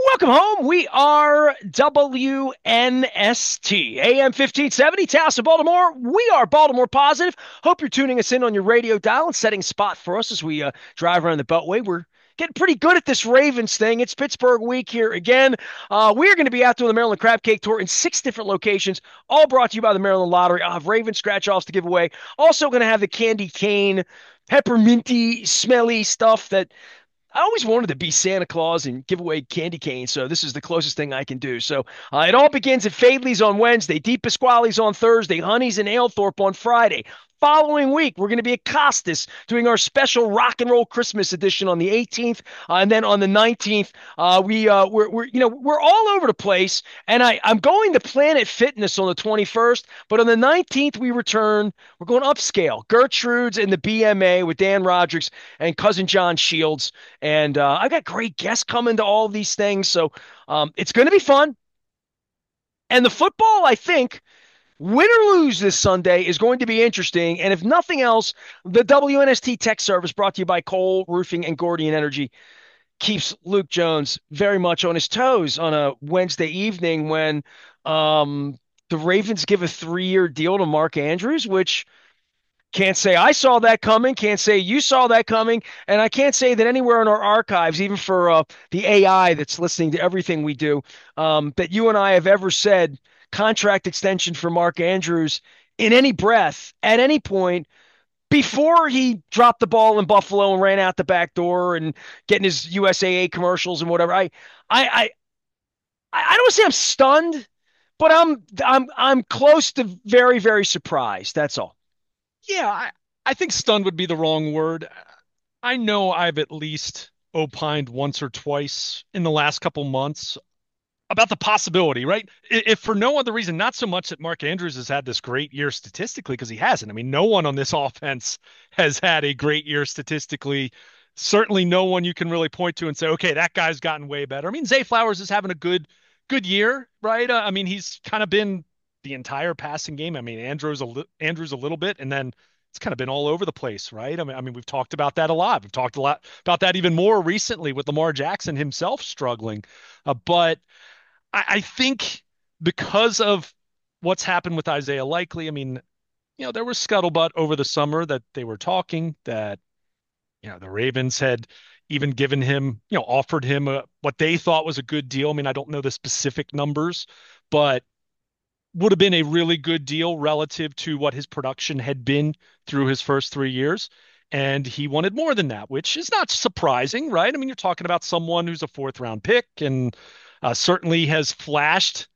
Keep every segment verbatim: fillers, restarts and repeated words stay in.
Welcome home. We are W N S T, A M fifteen seventy, Taos, Baltimore. We are Baltimore Positive. Hope you're tuning us in on your radio dial and setting a spot for us as we uh, drive around the Beltway. We're getting pretty good at this Ravens thing. It's Pittsburgh week here again. Uh, we are going to be out doing the Maryland Crab Cake Tour in six different locations, all brought to you by the Maryland Lottery. I'll have Raven scratch-offs to give away. Also going to have the candy cane, pepperminty, smelly stuff that I always wanted to be Santa Claus and give away candy canes, so this is the closest thing I can do. So uh, it all begins at Fadley's on Wednesday, Deep Pasquale's on Thursday, Honey's and Alethorpe on Friday. Following week, we're going to be at Costas doing our special rock and roll Christmas edition on the eighteenth, uh, and then on the nineteenth, uh, we uh, we're, we're you know we're all over the place. And I I'm going to Planet Fitness on the twenty-first, but on the nineteenth we return. We're going upscale, Gertrude's and the B M A with Dan Rodrigues and cousin John Shields. And uh, I got great guests coming to all of these things. So um, it's going to be fun. And the football, I think, win or lose this Sunday, is going to be interesting. And if nothing else, the W N S T Tech Service brought to you by Cole Roofing and Gordian Energy keeps Luke Jones very much on his toes on a Wednesday evening when um, the Ravens give a three-year deal to Mark Andrews, which can't say I saw that coming. Can't say you saw that coming. And I can't say that anywhere in our archives, even for uh, the A I that's listening to everything we do, um, that you and I have ever said contract extension for Mark Andrews in any breath at any point before he dropped the ball in Buffalo and ran out the back door and getting his U S A A commercials and whatever. I, I, I, I don't say I'm stunned, but I'm, I'm, I'm close to very, very surprised. That's all. Yeah, I, I think stunned would be the wrong word. I know I've at least opined once or twice in the last couple months about the possibility, right? If for no other reason, not so much that Mark Andrews has had this great year statistically, because he hasn't. I mean, no one on this offense has had a great year statistically. Certainly no one you can really point to and say, okay, that guy's gotten way better. I mean, Zay Flowers is having a good, good year, right? Uh, I mean, he's kind of been the entire passing game. I mean, Andrews a li- Andrews a little bit, and then it's kind of been all over the place, right? I mean, I mean, we've talked about that a lot. We've talked a lot about that even more recently with Lamar Jackson himself struggling. Uh, but I, I think because of what's happened with Isaiah Likely, I mean, you know, there was scuttlebutt over the summer that they were talking that, you know, the Ravens had even given him, you know, offered him a, what they thought was a good deal. I mean, I don't know the specific numbers, but would have been a really good deal relative to what his production had been through his first three years. And he wanted more than that, which is not surprising, right? I mean, you're talking about someone who's a fourth round pick and uh, certainly has flashed,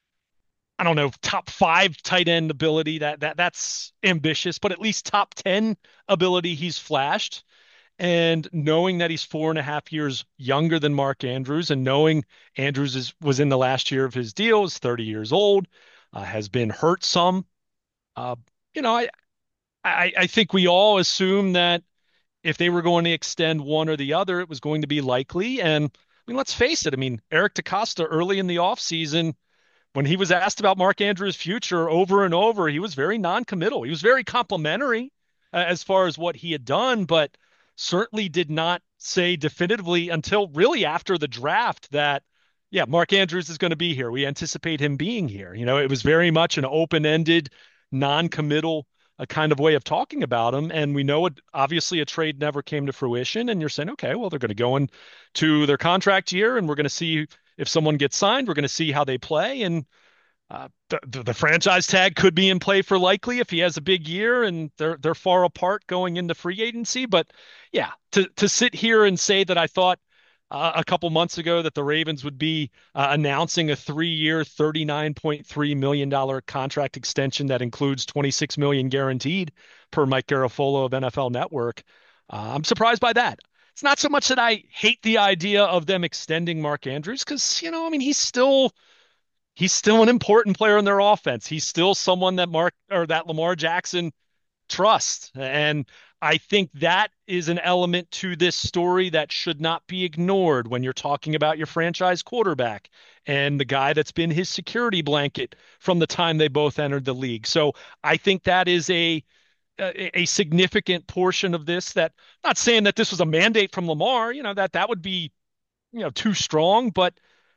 I don't know, top five tight end ability. That that that's ambitious, but at least top ten ability he's flashed. And knowing that he's four and a half years younger than Mark Andrews, and knowing Andrews is was in the last year of his deal, is thirty years old, uh, has been hurt some. Uh, you know, I, I I think we all assume that if they were going to extend one or the other, it was going to be Likely. And I mean, let's face it. I mean, Eric DeCosta early in the offseason, when he was asked about Mark Andrews' future over and over, he was very non-committal. He was very complimentary uh, as far as what he had done, but certainly did not say definitively until really after the draft that, yeah, Mark Andrews is going to be here. We anticipate him being here. You know, it was very much an open-ended, non-committal a kind of way of talking about him. And we know it, obviously a trade never came to fruition. And you're saying, okay, well, they're going to go into their contract year and we're going to see if someone gets signed. We're going to see how they play. And uh, the, the franchise tag could be in play for Likely if he has a big year and they're they're far apart going into free agency. But yeah, to to sit here and say that I thought uh, a couple months ago that the Ravens would be uh, announcing a three-year, thirty-nine point three million dollars contract extension that includes twenty-six million dollars guaranteed per Mike Garafolo of N F L Network. Uh, I'm surprised by that. It's not so much that I hate the idea of them extending Mark Andrews because, you know, I mean, he's still he's still an important player in their offense. He's still someone that Mark or that Lamar Jackson trusts. And I think that is an element to this story that should not be ignored when you're talking about your franchise quarterback and the guy that's been his security blanket from the time they both entered the league. So I think that is a a, a significant portion of this. That, not saying that this was a mandate from Lamar, you know, that that would be, you know, too strong, but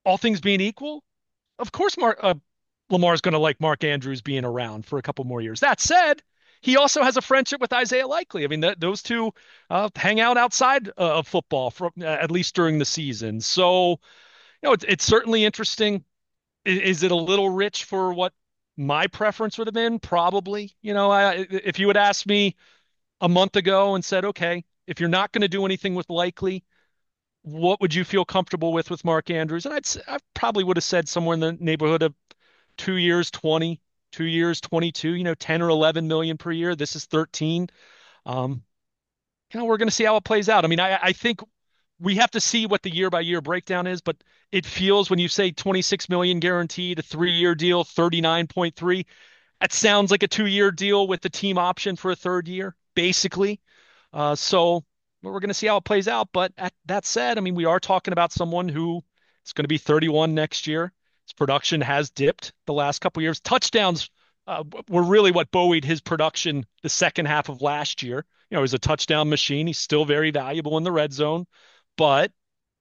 all things being equal, of course, Mark uh, Lamar's going to like Mark Andrews being around for a couple more years. That said, he also has a friendship with Isaiah Likely. I mean, th those two uh, hang out outside uh, of football for uh, at least during the season. So, you know, it's it's certainly interesting. Is, is it a little rich for what my preference would have been? Probably. You know, I, if you had asked me a month ago and said, okay, if you're not going to do anything with Likely, what would you feel comfortable with with Mark Andrews? And I'd I probably would have said somewhere in the neighborhood of two years, twenty, two years, twenty-two, you know, ten or eleven million per year. This is thirteen. Um, you know, we're going to see how it plays out. I mean, I, I think we have to see what the year by year breakdown is, but it feels when you say twenty-six million guaranteed, a three year deal, thirty-nine point three, that sounds like a two year deal with the team option for a third year, basically. Uh, so we're going to see how it plays out. But at, that said, I mean, we are talking about someone who is going to be thirty-one next year. His production has dipped the last couple of years. Touchdowns uh, were really what buoyed his production the second half of last year. You know, he's a touchdown machine. He's still very valuable in the red zone. But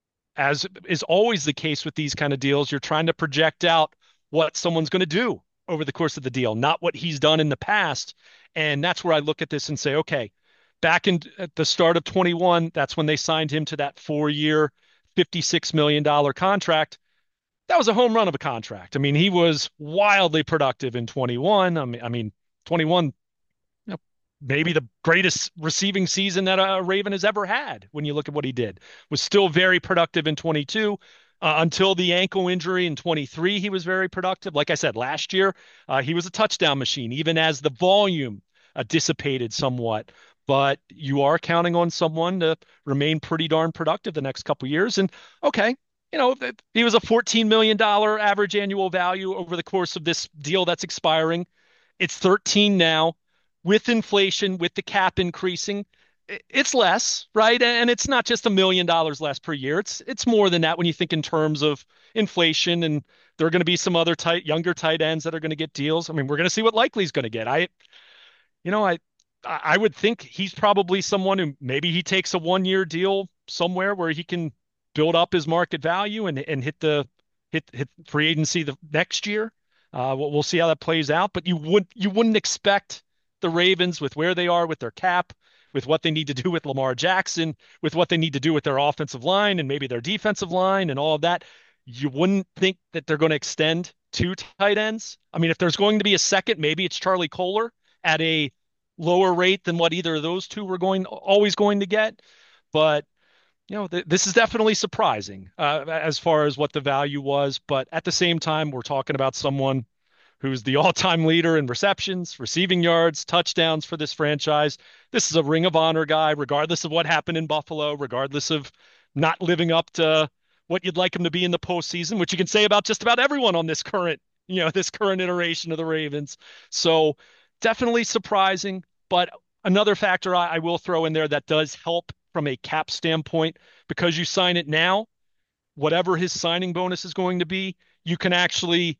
as is always the case with these kind of deals, you're trying to project out what someone's going to do over the course of the deal, not what he's done in the past. And that's where I look at this and say, okay, back in at the start of twenty-one, that's when they signed him to that four-year, fifty-six million dollars contract. That was a home run of a contract. I mean, he was wildly productive in twenty-one. I mean, I mean, twenty-one, you know, maybe the greatest receiving season that a Raven has ever had when you look at what he did. Was still very productive in twenty-two. Uh, until the ankle injury in twenty-three, he was very productive. Like I said, last year, uh, he was a touchdown machine, even as the volume uh, dissipated somewhat. But you are counting on someone to remain pretty darn productive the next couple of years. And okay, you know, he was a fourteen million dollars average annual value over the course of this deal that's expiring. It's thirteen now. With inflation, with the cap increasing, it's less, right? And it's not just a million dollars less per year. It's it's more than that when you think in terms of inflation. And there are going to be some other tight, younger tight ends that are going to get deals. I mean, we're going to see what Likely's going to get. I, you know, I I would think he's probably someone who maybe he takes a one year deal somewhere where he can build up his market value and and hit the hit hit free agency the next year. Uh, we'll, we'll see how that plays out. But you would you wouldn't expect the Ravens with where they are with their cap, with what they need to do with Lamar Jackson, with what they need to do with their offensive line and maybe their defensive line and all of that. You wouldn't think that they're going to extend two tight ends. I mean, if there's going to be a second, maybe it's Charlie Kolar at a lower rate than what either of those two were going always going to get. But you know, th this is definitely surprising uh, as far as what the value was. But at the same time, we're talking about someone who's the all-time leader in receptions, receiving yards, touchdowns for this franchise. This is a Ring of Honor guy, regardless of what happened in Buffalo, regardless of not living up to what you'd like him to be in the postseason, which you can say about just about everyone on this current, you know, this current iteration of the Ravens. So definitely surprising, but another factor I, I will throw in there that does help from a cap standpoint, because you sign it now, whatever his signing bonus is going to be, you can actually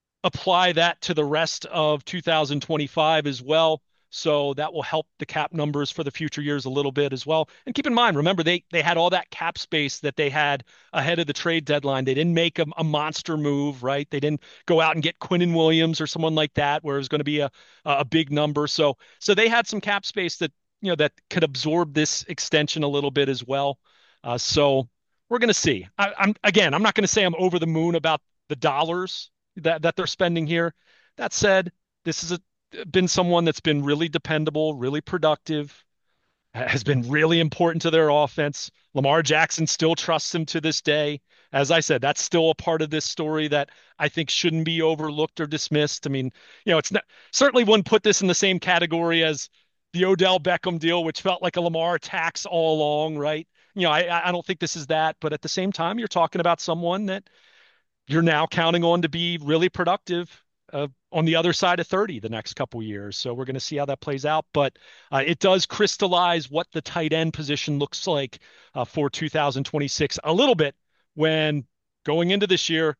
apply that to the rest of two thousand twenty-five as well. So that will help the cap numbers for the future years a little bit as well. And keep in mind, remember, they they had all that cap space that they had ahead of the trade deadline. They didn't make a, a monster move, right? They didn't go out and get Quinnen Williams or someone like that, where it was going to be a a big number. So so they had some cap space that, you know, that could absorb this extension a little bit as well. Uh, so we're going to see. I, I'm again, I'm not going to say I'm over the moon about the dollars that that they're spending here. That said, this has been someone that's been really dependable, really productive, has been really important to their offense. Lamar Jackson still trusts him to this day. As I said, that's still a part of this story that I think shouldn't be overlooked or dismissed. I mean, you know, it's not certainly wouldn't put this in the same category as the Odell Beckham deal, which felt like a Lamar tax all along, right? You know, I I don't think this is that, but at the same time, you're talking about someone that you're now counting on to be really productive uh, on the other side of thirty the next couple years. So we're going to see how that plays out. But uh, it does crystallize what the tight end position looks like uh, for two thousand twenty-six a little bit when going into this year,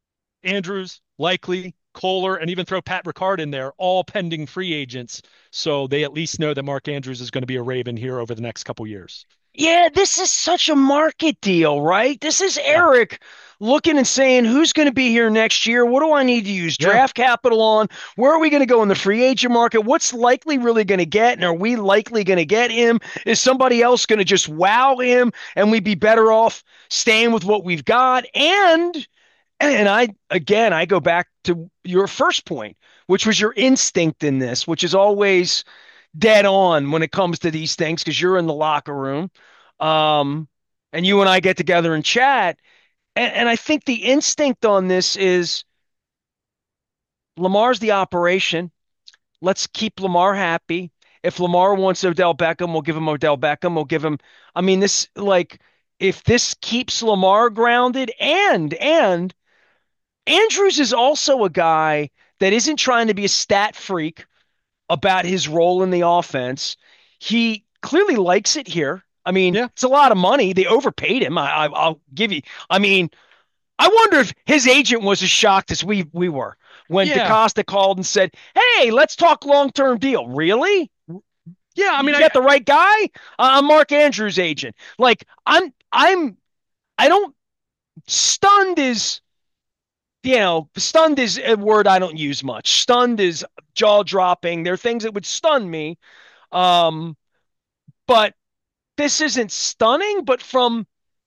Andrews, Likely, Kolar, and even throw Pat Ricard in there, all pending free agents. So they at least know that Mark Andrews is going to be a Raven here over the next couple years. Yeah, this is such a market deal, right? This is Yeah. Eric looking and saying, who's going to be here next year? What do I need to use Yeah. draft capital on? Where are we going to go in the free agent market? What's likely really going to get? And are we likely going to get him? Is somebody else going to just wow him and we'd be better off staying with what we've got? And and I again I go back to your first point, which was your instinct in this, which is always dead on when it comes to these things because you're in the locker room. Um, and you and I get together and chat. And, and I think the instinct on this is Lamar's the operation. Let's keep Lamar happy. If Lamar wants Odell Beckham, we'll give him Odell Beckham. We'll give him, I mean, this, like, if this keeps Lamar grounded and, and Andrews is also a guy that isn't trying to be a stat freak about his role in the offense. He clearly likes it here. I mean, Yeah. it's a lot of money. They overpaid him. I, I, I'll give you. I mean, I wonder if his agent was as shocked as we we were when Yeah. DaCosta called and said, "Hey, let's talk long term deal." Really? Yeah. I mean, You I, got the right guy? Uh, I'm Mark Andrews' agent. Like, I'm I'm I don't stunned is you know stunned is a word I don't use much. Stunned is jaw dropping. There are things that would stun me. Um, but this isn't stunning, but from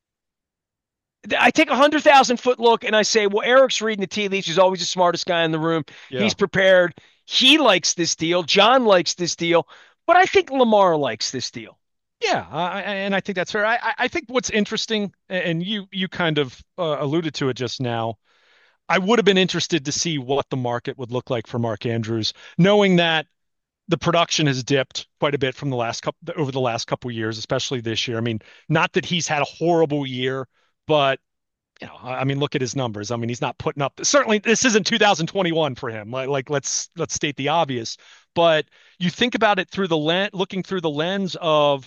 I take a hundred thousand foot look and I say, well, Eric's reading the tea leaves. He's always the smartest guy in the room. yeah. He's prepared. He likes this deal. John likes this deal, but I think Lamar likes this deal. Yeah, I, and I think that's fair. I, I think what's interesting, and you you kind of uh, alluded to it just now. I would have been interested to see what the market would look like for Mark Andrews, knowing that the production has dipped quite a bit from the last couple over the last couple of years, especially this year. I mean, not that he's had a horrible year, but you know, I mean, look at his numbers. I mean, he's not putting up. Certainly, this isn't two thousand twenty-one for him. Like, like let's let's state the obvious. But you think about it through the lens, looking through the lens of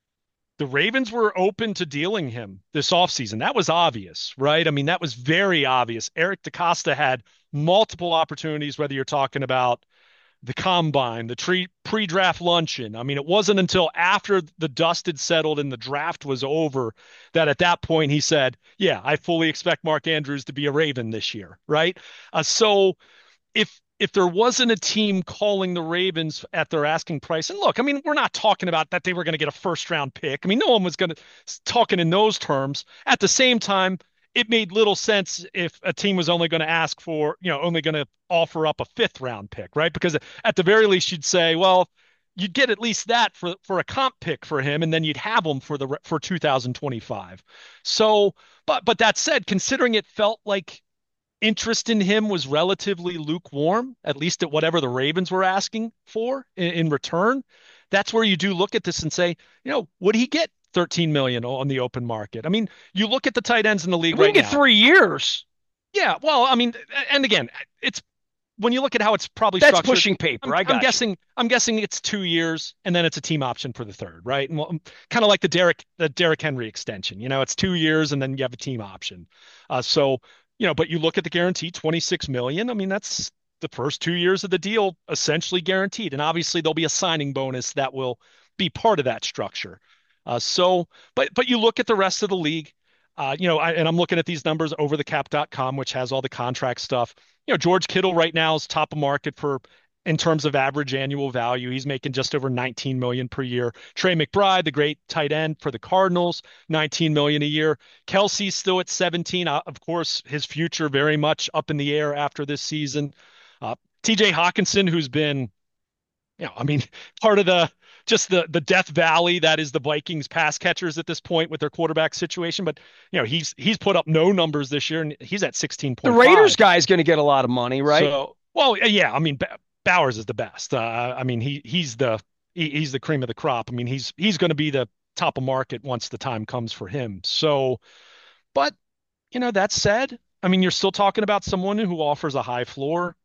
the Ravens were open to dealing him this offseason. That was obvious, right? I mean, that was very obvious. Eric DaCosta had multiple opportunities, whether you're talking about the combine, the tre- pre-draft luncheon. I mean, it wasn't until after the dust had settled and the draft was over that at that point he said, "Yeah, I fully expect Mark Andrews to be a Raven this year," right? Uh, so if if there wasn't a team calling the Ravens at their asking price, and look, I mean, we're not talking about that they were going to get a first round pick. I mean, no one was going to talking in those terms. At the same time, it made little sense if a team was only going to ask for, you know, only going to offer up a fifth round pick, right? Because at the very least, you'd say, well, you'd get at least that for for a comp pick for him, and then you'd have him for the for two thousand twenty-five. So, but but that said, considering it felt like interest in him was relatively lukewarm, at least at whatever the Ravens were asking for in, in return. That's where you do look at this and say, you know, would he get thirteen million dollars on the open market? I mean, you look at the tight ends in the league We can right get now. three years. Yeah, well, I mean, and again, it's when you look at how it's probably That's structured. pushing paper. I'm, I I'm got you. guessing I'm guessing it's two years and then it's a team option for the third, right? And well, kind of like the Derek the Derek Henry extension. You know, it's two years and then you have a team option. Uh, so you know, but you look at the guarantee, twenty-six million. I mean, that's the first two years of the deal essentially guaranteed, and obviously there'll be a signing bonus that will be part of that structure. Uh, so, but but you look at the rest of the league. Uh, you know, I, and I'm looking at these numbers over the cap dot com, which has all the contract stuff. You know, George Kittle right now is top of market for in terms of average annual value. He's making just over nineteen million per year. Trey McBride, the great tight end for the Cardinals, nineteen million a year. Kelsey's still at seventeen. Uh, of course, his future very much up in the air after this season. Uh, T J Hawkinson, who's been, you know, I mean, part of the just the the death valley that is the Vikings pass catchers at this point with their quarterback situation. But you know, he's he's put up no numbers this year, and he's at The Raiders sixteen point five. guy is going to get a lot of money, right? So, well, yeah, I mean, Bowers is the best. Uh, I mean, he he's the he, he's the cream of the crop. I mean, he's he's going to be the top of market once the time comes for him. So, but you know, that said, I mean, you're still talking about someone who offers a high floor.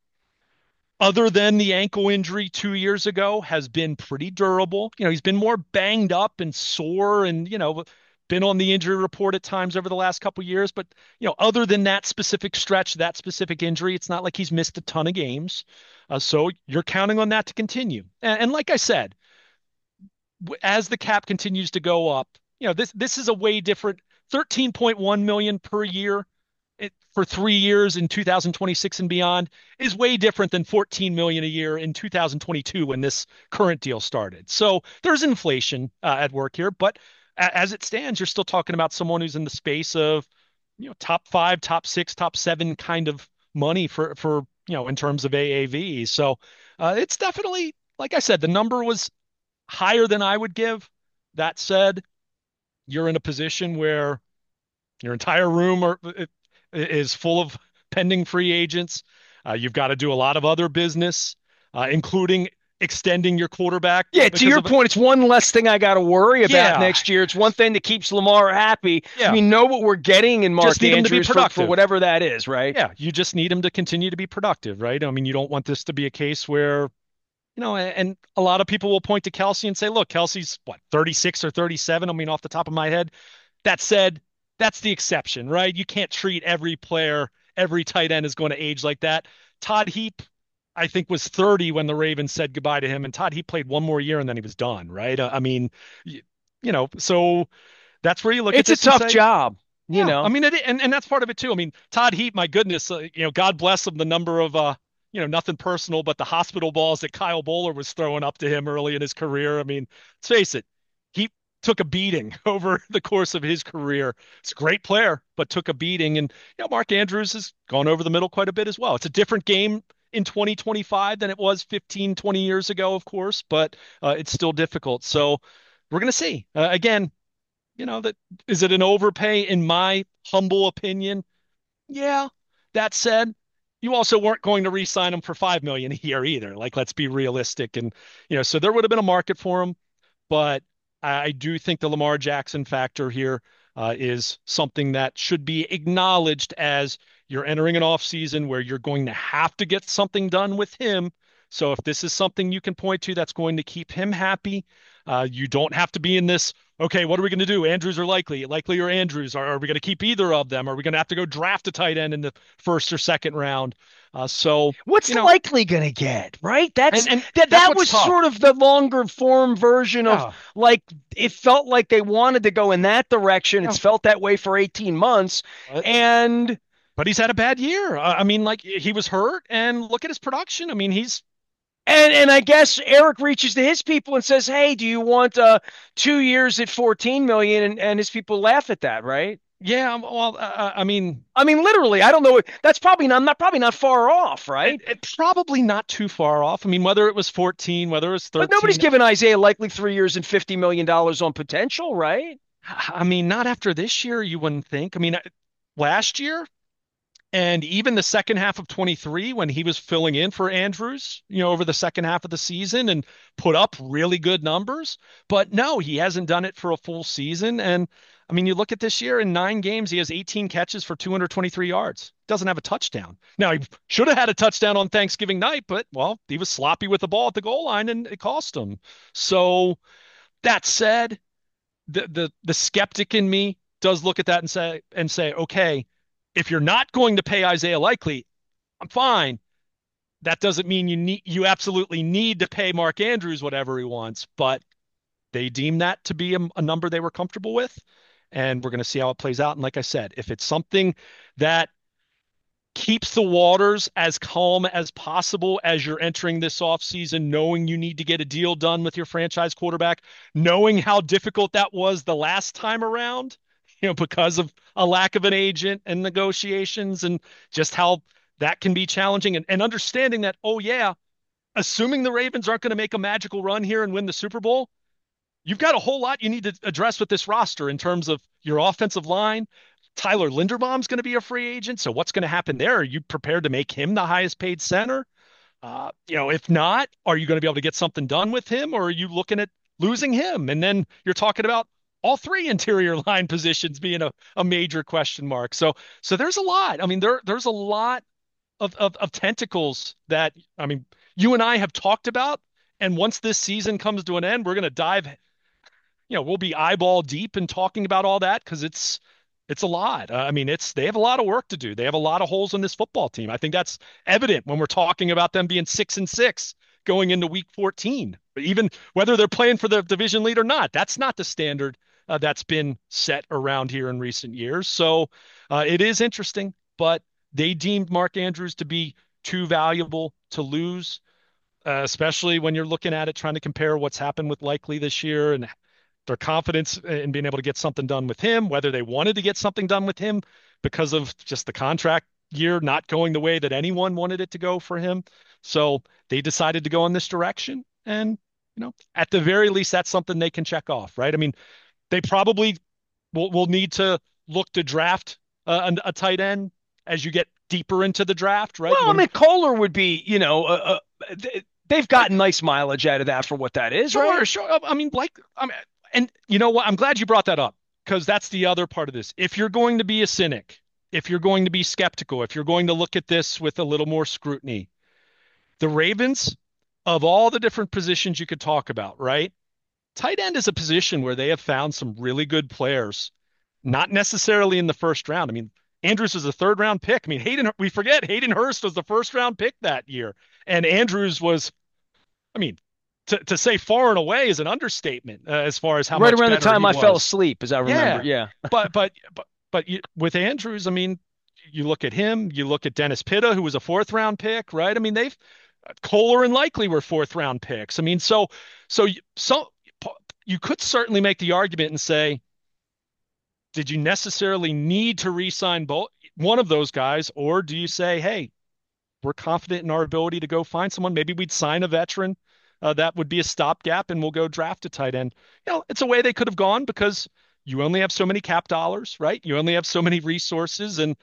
Other than the ankle injury two years ago, has been pretty durable. You know, he's been more banged up and sore, and you know, been on the injury report at times over the last couple of years. But you know, other than that specific stretch, that specific injury, it's not like he's missed a ton of games. Uh, so you're counting on that to continue. And, and like I said, as the cap continues to go up, you know, this this is a way different thirteen point one million per year it, for three years in two thousand twenty-six and beyond is way different than fourteen million dollars a year in two thousand twenty-two when this current deal started. So there's inflation uh, at work here, but a- as it stands, you're still talking about someone who's in the space of, you know, top five, top six, top seven kind of money for for you know in terms of A A V. So uh, it's definitely, like I said, the number was higher than I would give. That said, you're in a position where your entire room are, is full of pending free agents. Uh, you've got to do a lot of other business, uh, including extending your quarterback Yeah, to because your of, point, it's one less thing I got to worry about yeah, next year. It's one thing that keeps Lamar happy. yeah. We know what we're getting in Just Mark need him to be Andrews for, for productive. whatever that is, right? Yeah, you just need him to continue to be productive, right? I mean, you don't want this to be a case where, you know, and a lot of people will point to Kelsey and say, look, Kelsey's what, thirty-six or thirty-seven? I mean, off the top of my head. That said, that's the exception, right? You can't treat every player, every tight end is going to age like that. Todd Heap, I think, was thirty when the Ravens said goodbye to him, and Todd Heap played one more year and then he was done, right? Uh, I mean, you, you know, so that's where you look at It's a this and tough say, job, you yeah, I know. mean, it, and and that's part of it too. I mean, Todd Heap, my goodness, uh, you know, God bless him. The number of, uh, you know, nothing personal, but the hospital balls that Kyle Bowler was throwing up to him early in his career. I mean, let's face it, he took a beating over the course of his career. He's a great player, but took a beating. And you know, Mark Andrews has gone over the middle quite a bit as well. It's a different game in twenty twenty-five than it was fifteen, twenty years ago, of course, but uh, it's still difficult. So we're going to see. Uh, again, you know, that is it an overpay in my humble opinion? Yeah. That said, you also weren't going to re-sign him for five million dollars a year either. Like, let's be realistic. And, you know, so there would have been a market for him, but I do think the Lamar Jackson factor here uh, is something that should be acknowledged as you're entering an offseason where you're going to have to get something done with him. So if this is something you can point to that's going to keep him happy, uh, you don't have to be in this, okay, what are we going to do? Andrews or Likely? Likely or Andrews? Are, are we going to keep either of them? Are we going to have to go draft a tight end in the first or second round? Uh, so, What's you know, Likely going to get, right? That's and, and that that's that what's was tough. sort of the longer form version of Yeah. like it felt like they wanted to go in that direction. Yeah. It's felt that way for eighteen months. Uh, And but he's had a bad year. Uh, I mean, like he was hurt, and look at his production. I mean, he's And and I guess Eric reaches to his people and says, "Hey, do you want uh two years at fourteen million?" And and his people laugh at that, right? yeah. um, Well, uh, uh, I mean, I mean, literally, I don't know. That's probably not, not probably not far off, it, right? it probably not too far off. I mean, whether it was fourteen, whether it was But nobody's thirteen, giving Isaiah Likely three years and fifty million dollars on potential, right? I mean, not after this year, you wouldn't think. I mean, uh, last year, and even the second half of twenty-three, when he was filling in for Andrews, you know, over the second half of the season and put up really good numbers. But no, he hasn't done it for a full season. And I mean, you look at this year in nine games, he has eighteen catches for two hundred twenty-three yards. Doesn't have a touchdown. Now, he should have had a touchdown on Thanksgiving night, but well, he was sloppy with the ball at the goal line and it cost him. So that said, the the the skeptic in me does look at that and say and say, okay, if you're not going to pay Isaiah Likely, I'm fine. That doesn't mean you need you absolutely need to pay Mark Andrews whatever he wants, but they deem that to be a, a number they were comfortable with, and we're going to see how it plays out. And like I said, if it's something that keeps the waters as calm as possible as you're entering this offseason, knowing you need to get a deal done with your franchise quarterback, knowing how difficult that was the last time around, you know, because of a lack of an agent and negotiations and just how that can be challenging and, and understanding that, oh, yeah, assuming the Ravens aren't going to make a magical run here and win the Super Bowl, you've got a whole lot you need to address with this roster in terms of your offensive line. Tyler Linderbaum's going to be a free agent. So what's going to happen there? Are you prepared to make him the highest paid center? Uh, you know, if not, are you going to be able to get something done with him, or are you looking at losing him? And then you're talking about all three interior line positions being a, a major question mark. So so there's a lot. I mean, there there's a lot of, of of tentacles that I mean you and I have talked about. And once this season comes to an end, we're going to dive, you know, we'll be eyeball deep in talking about all that because it's it's a lot. Uh, I mean, it's they have a lot of work to do. They have a lot of holes in this football team. I think that's evident when we're talking about them being six and six going into week fourteen. But even whether they're playing for the division lead or not, that's not the standard uh, that's been set around here in recent years. So uh, it is interesting. but they deemed Mark Andrews to be too valuable to lose, uh, especially when you're looking at it, trying to compare what's happened with Likely this year and their confidence in being able to get something done with him, whether they wanted to get something done with him because of just the contract year not going the way that anyone wanted it to go for him. So they decided to go in this direction. And, you know, at the very least, that's something they can check off, right? I mean, they probably will, will need to look to draft a, a tight end as you get deeper into the draft, right? Well, I When mean, Kohler would be, you know, uh, uh, they've like gotten nice mileage out of that for what that is, right? sure, sure. I mean, like, I mean, and you know what? I'm glad you brought that up because that's the other part of this. If you're going to be a cynic, if you're going to be skeptical, if you're going to look at this with a little more scrutiny, the Ravens, of all the different positions you could talk about, right? Tight end is a position where they have found some really good players, not necessarily in the first round. I mean, Andrews was a third round pick. I mean, Hayden, we forget Hayden Hurst was the first round pick that year. And Andrews was, I mean, to, to say far and away is an understatement uh, as far as how Right much around the better time he I fell was. asleep, as I remember. Yeah. Yeah. But, but, but, but you, with Andrews, I mean, you look at him, you look at Dennis Pitta, who was a fourth round pick, right? I mean, they've, Kohler and Likely were fourth round picks. I mean, so, so, so you could certainly make the argument and say, did you necessarily need to re-sign both one of those guys, or do you say, hey, we're confident in our ability to go find someone? Maybe we'd sign a veteran. Uh, that would be a stopgap, and we'll go draft a tight end. You know, it's a way they could have gone because you only have so many cap dollars, right? You only have so many resources, and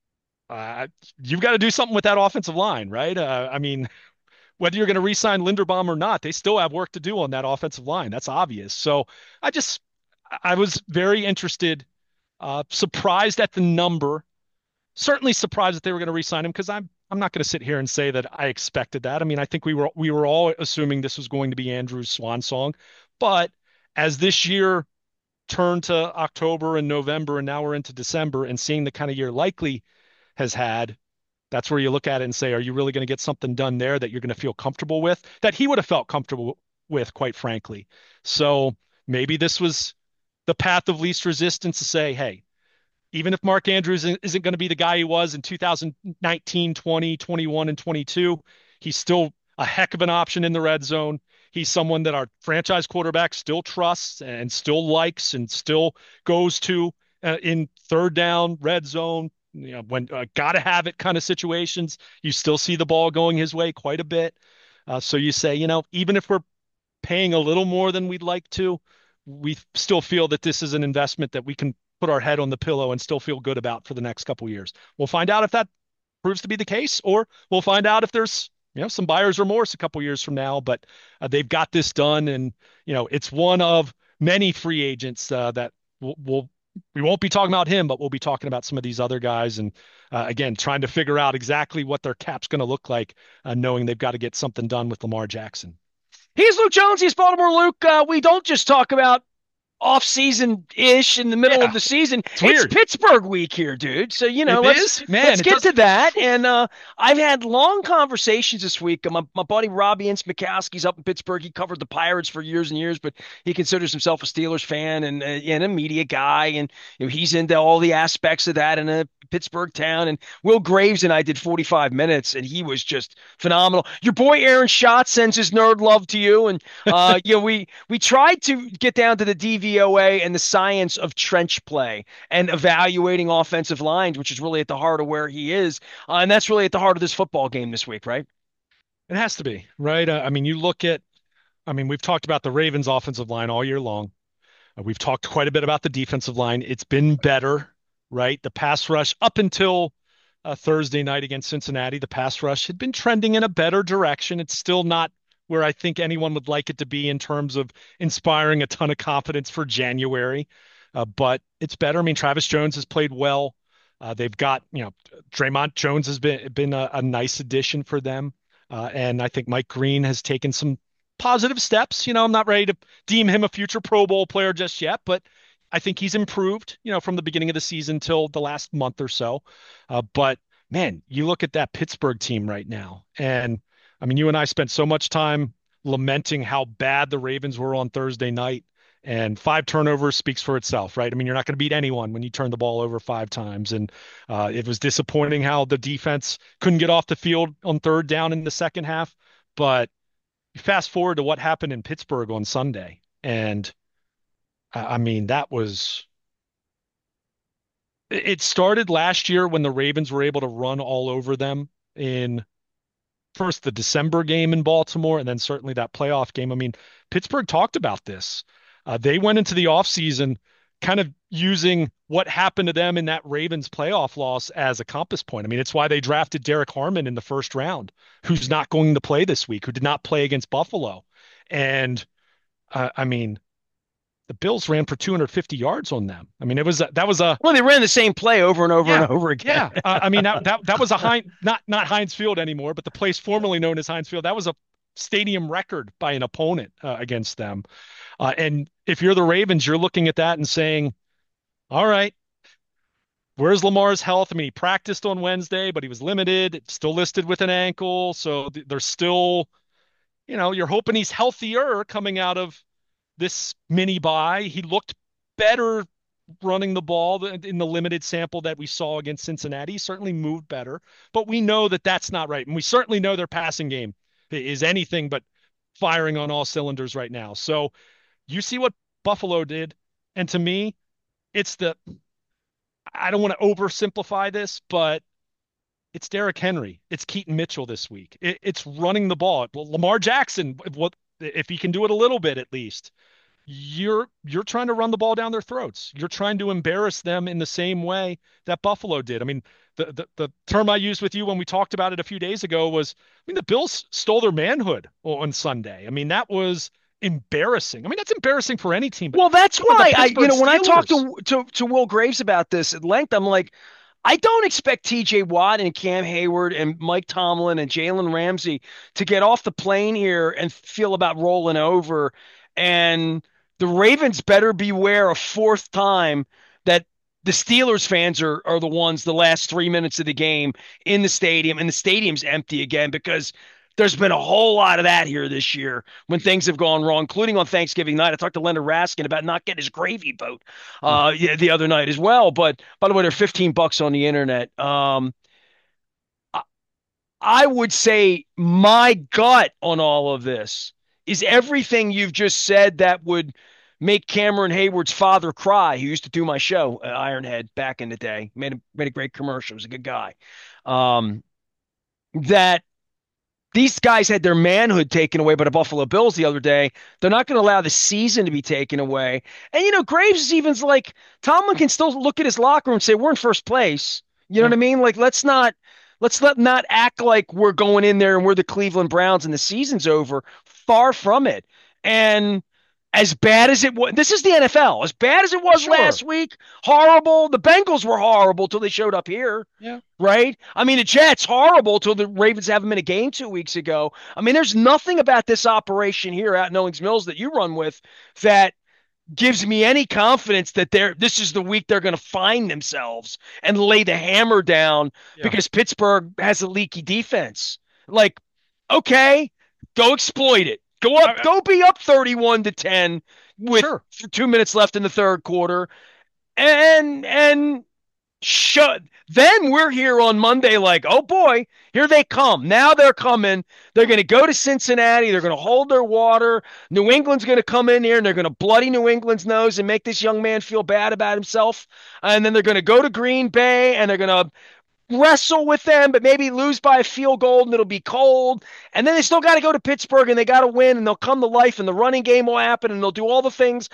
uh, you've got to do something with that offensive line, right? Uh, I mean, whether you're going to re-sign Linderbaum or not, they still have work to do on that offensive line. That's obvious. So I just, I was very interested, uh, surprised at the number. Certainly surprised that they were going to re-sign him because I'm I'm not going to sit here and say that I expected that. I mean, I think we were we were all assuming this was going to be Andrew's swan song, but as this year turned to October and November, and now we're into December, and seeing the kind of year Likely has had, that's where you look at it and say, are you really going to get something done there that you're going to feel comfortable with, that he would have felt comfortable with, quite frankly. So maybe this was the path of least resistance to say, hey, even if Mark Andrews isn't going to be the guy he was in two thousand nineteen, twenty, twenty-one, and twenty-two, he's still a heck of an option in the red zone. He's someone that our franchise quarterback still trusts and still likes and still goes to uh, in third down, red zone, you know, when uh, gotta have it kind of situations. You still see the ball going his way quite a bit. Uh, so you say, you know, even if we're paying a little more than we'd like to, we still feel that this is an investment that we can put our head on the pillow and still feel good about for the next couple of years. We'll find out if that proves to be the case, or we'll find out if there's, you know, some buyer's remorse a couple of years from now. But uh, they've got this done, and you know, it's one of many free agents uh, that we'll, we'll we won't be talking about him, but we'll be talking about some of these other guys, and uh, again, trying to figure out exactly what their cap's going to look like, uh, knowing they've got to get something done with Lamar Jackson. He's Luke Jones. He's Baltimore Luke. Uh, we don't just talk about off season ish in the middle of Yeah, the season. it's It's weird. Pittsburgh week here, dude. So, you know, It let's is, man. let's It get does. to that. And uh, I've had long conversations this week. My, my buddy Robbie Ince McCaskey's up in Pittsburgh. He covered the Pirates for years and years, but he considers himself a Steelers fan and, uh, and a media guy. And you know, he's into all the aspects of that in a Pittsburgh town. And Will Graves and I did forty-five minutes, and he was just phenomenal. Your boy Aaron Schatz sends his nerd love to you. And, uh, you know, we, we tried to get down to the D V O A and the science of trench play and evaluating offensive lines, which is really at the heart of where he is. Uh, and that's really at the heart of this football game this week, right? It has to be, right? Uh, I mean, you look at, I mean, we've talked about the Ravens offensive line all year long. Uh, we've talked quite a bit about the defensive line. It's been better, right? The pass rush up until uh, Thursday night against Cincinnati, the pass rush had been trending in a better direction. It's still not where I think anyone would like it to be in terms of inspiring a ton of confidence for January. Uh, but it's better. I mean, Travis Jones has played well. Uh, they've got, you know, Draymond Jones has been been a, a nice addition for them. Uh, and I think Mike Green has taken some positive steps. You know, I'm not ready to deem him a future Pro Bowl player just yet, but I think he's improved, you know, from the beginning of the season till the last month or so. Uh, but man, you look at that Pittsburgh team right now, and I mean, you and I spent so much time lamenting how bad the Ravens were on Thursday night. And five turnovers speaks for itself, right? I mean, you're not going to beat anyone when you turn the ball over five times. And uh, it was disappointing how the defense couldn't get off the field on third down in the second half. But fast forward to what happened in Pittsburgh on Sunday. And I mean, that was it started last year when the Ravens were able to run all over them in first the December game in Baltimore and then certainly that playoff game. I mean, Pittsburgh talked about this. Uh, they went into the offseason kind of using what happened to them in that Ravens playoff loss as a compass point. I mean, it's why they drafted Derek Harmon in the first round, who's not going to play this week, who did not play against Buffalo. And uh, I mean, the Bills ran for two hundred fifty yards on them. I mean, it was a, that was a Well, they ran the same play over and over yeah, and over again. yeah. Uh, I mean, that that that was a Heinz, not not Heinz Field anymore, but the place formerly known as Heinz Field. That was a stadium record by an opponent uh, against them. Uh, and if you're the Ravens, you're looking at that and saying, "All right, where's Lamar's health?" I mean, he practiced on Wednesday, but he was limited, still listed with an ankle, so th- there's still, you know, you're hoping he's healthier coming out of this mini bye. He looked better running the ball in the limited sample that we saw against Cincinnati. He certainly moved better, but we know that that's not right. And we certainly know their passing game is anything but firing on all cylinders right now. So you see what Buffalo did. And to me, it's the, I don't want to oversimplify this, but it's Derrick Henry. It's Keaton Mitchell this week. It, it's running the ball. Well, Lamar Jackson, what if he can do it a little bit at least? You're you're trying to run the ball down their throats. You're trying to embarrass them in the same way that Buffalo did. I mean, the the, the term I used with you when we talked about it a few days ago was, I mean, the Bills stole their manhood on Sunday. I mean, that was embarrassing. I mean, that's embarrassing for any team, but Well, that's for the why I, you Pittsburgh know, when I talked Steelers, to, to to Will Graves about this at length, I'm like, I don't expect T J. Watt and Cam Hayward and Mike Tomlin and Jalen Ramsey to get off the plane here and feel about rolling over. And the Ravens better beware a fourth time that the Steelers fans are are the ones the last three minutes of the game in the stadium and the stadium's empty again because there's been a whole lot of that here this year when things have gone wrong, including on Thanksgiving night. I talked to Leonard Raskin about not getting his gravy boat uh, yeah, the other night as well. But by the way, they're fifteen bucks on the internet. Um, I, I would say my gut on all of this is everything you've just said that would make Cameron Hayward's father cry. He used to do my show, uh, Ironhead, back in the day. Made a, made a great commercial. He was a good guy. Um, that these guys had their manhood taken away by the Buffalo Bills the other day. They're not going to allow the season to be taken away. And, you know, Graves is even like, Tomlin can still look at his locker room and say, we're in first place. You know yeah, what I mean? Like, let's not, let's let not act like we're going in there and we're the Cleveland Browns and the season's over. Far from it. And as bad as it was, this is the N F L. As bad as it was sure, last week, horrible. The Bengals were horrible till they showed up here, yeah, right? I mean, the Jets, horrible till the Ravens have them in a game two weeks ago. I mean, there's nothing about this operation here out in Owings Mills that you run with that gives me any confidence that they're this is the week they're going to find themselves and lay the hammer down yeah, because Pittsburgh has a leaky defense. Like, okay, go exploit it. Go I, up, I, go be up thirty-one to ten with sure, two minutes left in the third quarter. And and shut. Then we're here on Monday, like, oh boy, here they come. Now they're coming. They're going to go to Cincinnati. They're going to hold their water. New England's going to come in here and they're going to bloody New England's nose and make this young man feel bad about himself. And then they're going to go to Green Bay and they're going to wrestle with them, but maybe lose by a field goal and it'll be cold. And then they still got to go to Pittsburgh and they got to win and they'll come to life and the running game will happen and they'll do all the things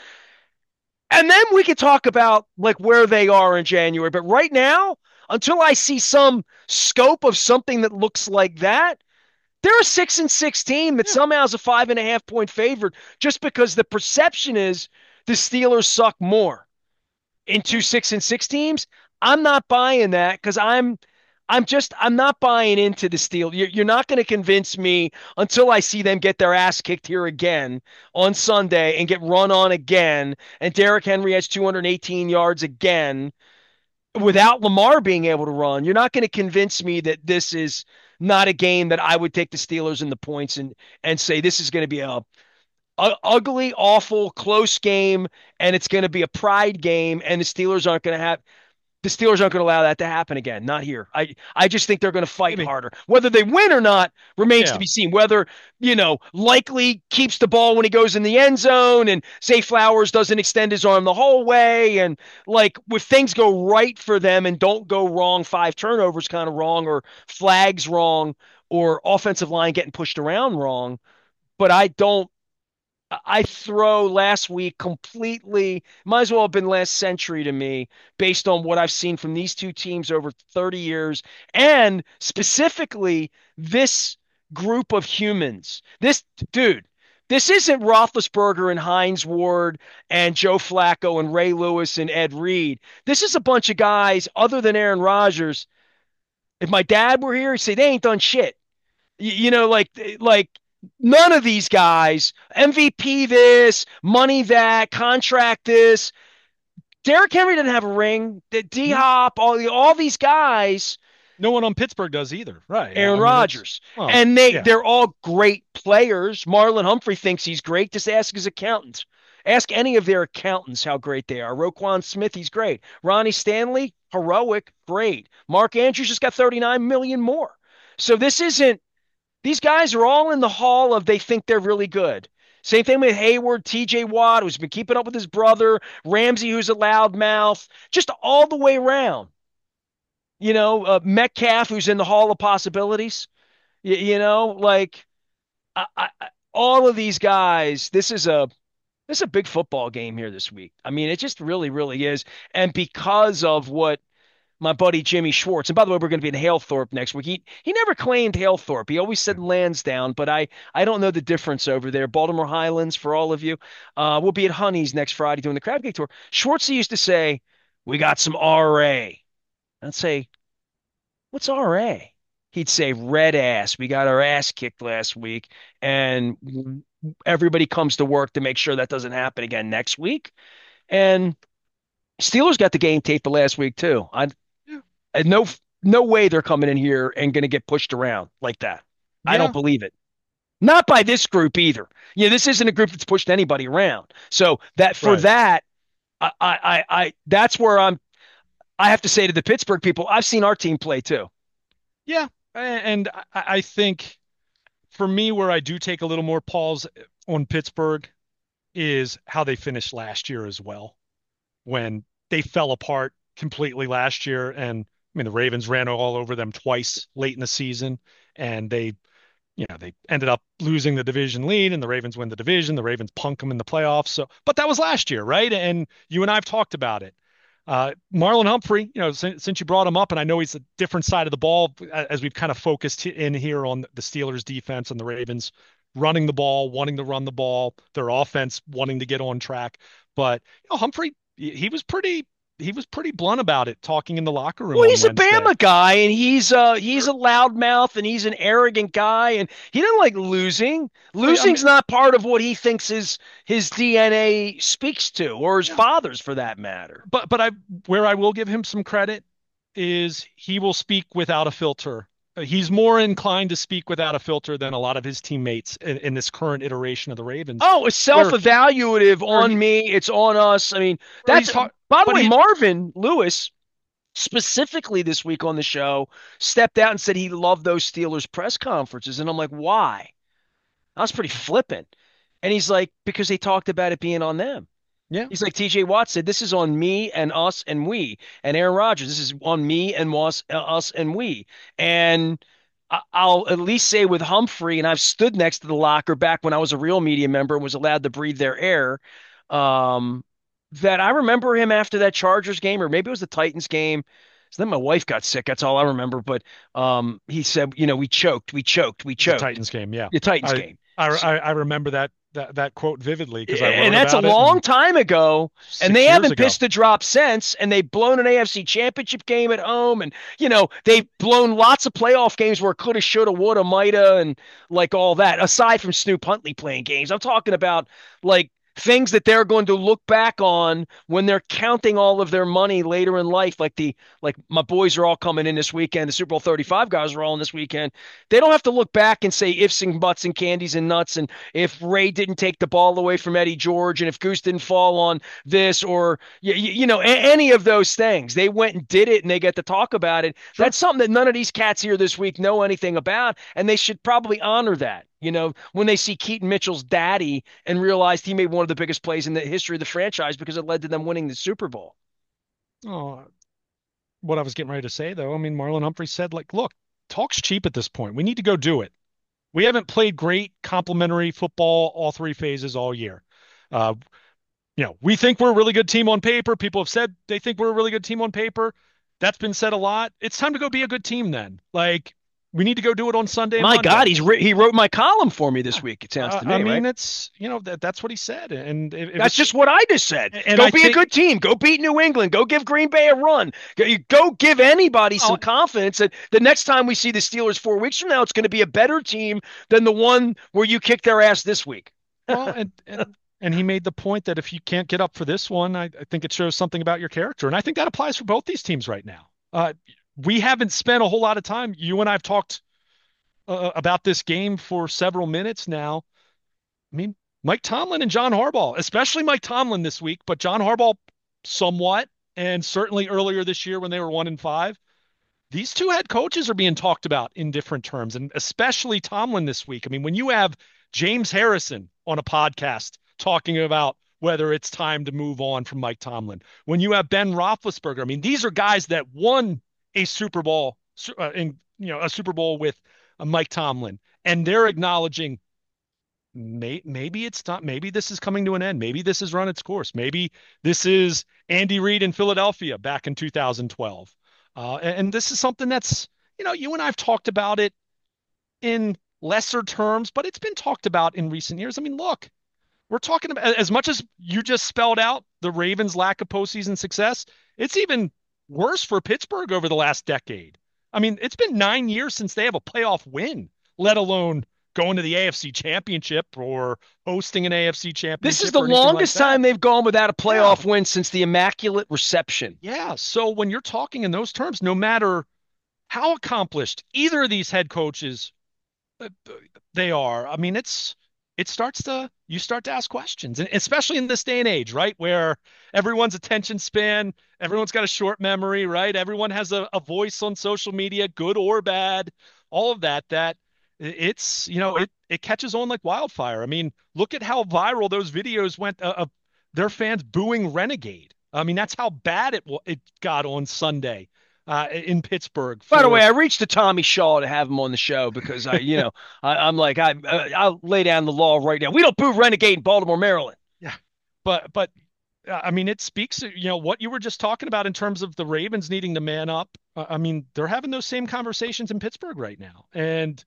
and then we could talk about like where they are in January. But right now, until I see some scope of something that looks like that, they're a six and six team that yeah. somehow is a five and a half point favorite just because the perception is the Steelers suck more into six and six teams. I'm not buying that because I'm I'm just I'm not buying into the Steel. You're, you're not going to convince me until I see them get their ass kicked here again on Sunday and get run on again. And Derrick Henry has two hundred eighteen yards again without Lamar being able to run. You're not going to convince me that this is not a game that I would take the Steelers in the points and and say this is going to be a u- ugly, awful, close game, and it's going to be a pride game, and the Steelers aren't going to have the Steelers aren't going to allow that to happen again. Not here. I I just think they're going to fight Maybe. harder. Whether they win or not remains to Yeah. be seen. Whether, you know, Likely keeps the ball when he goes in the end zone and Zay Flowers doesn't extend his arm the whole way. And like if things go right for them and don't go wrong, five turnovers kind of wrong or flags wrong or offensive line getting pushed around wrong. But I don't I throw last week completely, might as well have been last century to me, based on what I've seen from these two teams over thirty years, and specifically this group of humans. This dude, this isn't Roethlisberger and Hines Ward and Joe Flacco and Ray Lewis and Ed Reed. This is a bunch of guys other than Aaron Rodgers. If my dad were here, he'd say they ain't done shit. You, you know, like like none of these guys, M V P this, money that, contract this. Derrick Henry didn't have a ring. D Mhm. Hop, all all these guys, No one on Pittsburgh does either. Right. Aaron I mean, it's, Rodgers, well, and they yeah. they're all great players. Marlon Humphrey thinks he's great. Just ask his accountants. Ask any of their accountants how great they are. Roquan Smith, he's great. Ronnie Stanley, heroic, great. Mark Andrews just got thirty-nine million more. So this isn't these guys are all in the hall of they think they're really good. Same thing with Hayward, T J Watt, who's been keeping up with his brother, Ramsey, who's a loudmouth, just all the way around. You know, uh, Metcalf, who's in the hall of possibilities. You, you know, like I, I, all of these guys. This is a this is a big football game here this week. I mean, it just really, really is. And because of what my buddy Jimmy Schwartz. And by the way, we're going to be in Halethorpe next week. He he never claimed Halethorpe. He always said Lansdowne, but I I don't know the difference over there. Baltimore Highlands for all of you. Uh, we'll be at Honey's next Friday doing the Crab Cake tour. Schwartz used to say, "We got some R A." I'd say, "What's R A?" He'd say, "Red ass. We got our ass kicked last week, and everybody comes to work to make sure that doesn't happen again next week." And Steelers got the game tape the last week too. I Yeah. And no, no way they're coming in here and going to get pushed around like that. I don't Yeah. believe it. Not by this group either. Yeah, this isn't a group that's pushed anybody around. So that for Right. that, I, I, I, that's where I'm. I have to say to the Pittsburgh people, I've seen our team play too. Yeah. A- And I, I think for me, where I do take a little more pause on Pittsburgh is how they finished last year as well, when they fell apart completely last year. And I mean, the Ravens ran all over them twice late in the season, and they, you know, they ended up losing the division lead, and the Ravens win the division. The Ravens punk them in the playoffs. So, but that was last year, right? And you and I have talked about it. Uh, Marlon Humphrey, you know, since, since you brought him up, and I know he's a different side of the ball as we've kind of focused in here on the Steelers defense and the Ravens running the ball, wanting to run the ball, their offense wanting to get on track. But you know, Humphrey, he was pretty he was pretty blunt about it, talking in the locker room Well, on he's a Wednesday. Bama guy, and he's uh he's a loudmouth, and he's an arrogant guy, and he doesn't like losing. I, I Losing's mean, not part of what he thinks his his D N A speaks to, or his yeah, father's for that matter. but but I where I will give him some credit is he will speak without a filter. Uh, He's more inclined to speak without a filter than a lot of his teammates in, in this current iteration of the Ravens, Oh, it's where self-evaluative where on he me. It's on us. I mean, where he's that's talk, by the but way, he Marvin Lewis specifically this week on the show stepped out and said he loved those Steelers press conferences, and I'm like, why? I was pretty flippant, and he's like, because they talked about it being on them. yeah He's like T J Watt said, this is on me and us and we. And Aaron Rodgers, this is on me and us, uh, us and we. And I- I'll at least say with Humphrey, and I've stood next to the locker back when I was a real media member and was allowed to breathe their air, um, that I remember him after that Chargers game, or maybe it was the Titans game. So then my wife got sick. That's all I remember. But um, he said, you know, we choked, we choked, we was a choked. Titans game. Yeah, The Titans I game. I So, I, I remember that that that quote vividly because I and wrote that's a about it long and time ago, and they six years haven't ago. pissed a drop since, and they've blown an A F C championship game at home, and you know they've blown lots of playoff games where coulda, shoulda, woulda, mighta, and like all that. Aside from Snoop Huntley playing games, I'm talking about like things that they're going to look back on when they're counting all of their money later in life, like the like my boys are all coming in this weekend, the Super Bowl thirty-five guys are all in this weekend. They don't have to look back and say ifs and buts and candies and nuts and if Ray didn't take the ball away from Eddie George and if Goose didn't fall on this or you, you know any of those things. They went and did it and they get to talk about it. Sure. That's something that none of these cats here this week know anything about, and they should probably honor that. You know, when they see Keaton Mitchell's daddy and realized he made one of the biggest plays in the history of the franchise because it led to them winning the Super Bowl. Oh, what I was getting ready to say, though, I mean, Marlon Humphrey said, like, look, talk's cheap at this point. We need to go do it. We haven't played great complementary football all three phases all year. Uh, you know, we think we're a really good team on paper. People have said they think we're a really good team on paper. That's been said a lot. It's time to go be a good team then. Like, we need to go do it on Sunday and My Monday. God, he's he wrote my column for me this week. It sounds Uh, to me, I mean, right? it's, you know, that that's what he said. And if, if That's it's, just what I just said. and Go I be a think, good team. Go beat New England. Go give Green Bay a run. Go, go give anybody some well, confidence that the next time we see the Steelers four weeks from now, it's going to be a better team than the one where you kicked their ass this week. well, and, and, and he made the point that if you can't get up for this one, I, I think it shows something about your character. And I think that applies for both these teams right now. Uh, we haven't spent a whole lot of time. You and I have talked uh, about this game for several minutes now. I mean, Mike Tomlin and John Harbaugh, especially Mike Tomlin this week, but John Harbaugh somewhat, and certainly earlier this year when they were one and five. These two head coaches are being talked about in different terms, and especially Tomlin this week. I mean, when you have James Harrison on a podcast talking about whether it's time to move on from Mike Tomlin, when you have Ben Roethlisberger, I mean, these are guys that won a Super Bowl uh, in you know a Super Bowl with uh, Mike Tomlin, and they're acknowledging may, maybe it's not. Maybe this is coming to an end. Maybe this has run its course. Maybe this is Andy Reid in Philadelphia back in two thousand twelve. Uh, and, and this is something that's, you know, you and I've talked about it in lesser terms, but it's been talked about in recent years. I mean, look, we're talking about as much as you just spelled out the Ravens' lack of postseason success. It's even worse for Pittsburgh over the last decade. I mean, it's been nine years since they have a playoff win, let alone going to the A F C Championship or hosting an A F C Championship. This is the or anything like longest that. time they've gone without a playoff Yeah. win since the Immaculate Reception. Yeah. So when you're talking in those terms, no matter how accomplished either of these head coaches uh, they are, I mean, it's it starts to you start to ask questions, and especially in this day and age, right, where everyone's attention span, everyone's got a short memory, right? Everyone has a, a voice on social media, good or bad, all of that. That it's you know it it catches on like wildfire. I mean, look at how viral those videos went uh, of their fans booing Renegade. I mean, that's how bad it it got on Sunday uh, in Pittsburgh. By the For way, I reached to Tommy Shaw to have him on the show because I, you know, I, I'm like, I, uh, I'll lay down the law right now. We don't boo Renegade in Baltimore, Maryland. yeah, but but uh, I mean, it speaks, you know, what you were just talking about in terms of the Ravens needing to man up. Uh, I mean, they're having those same conversations in Pittsburgh right now, and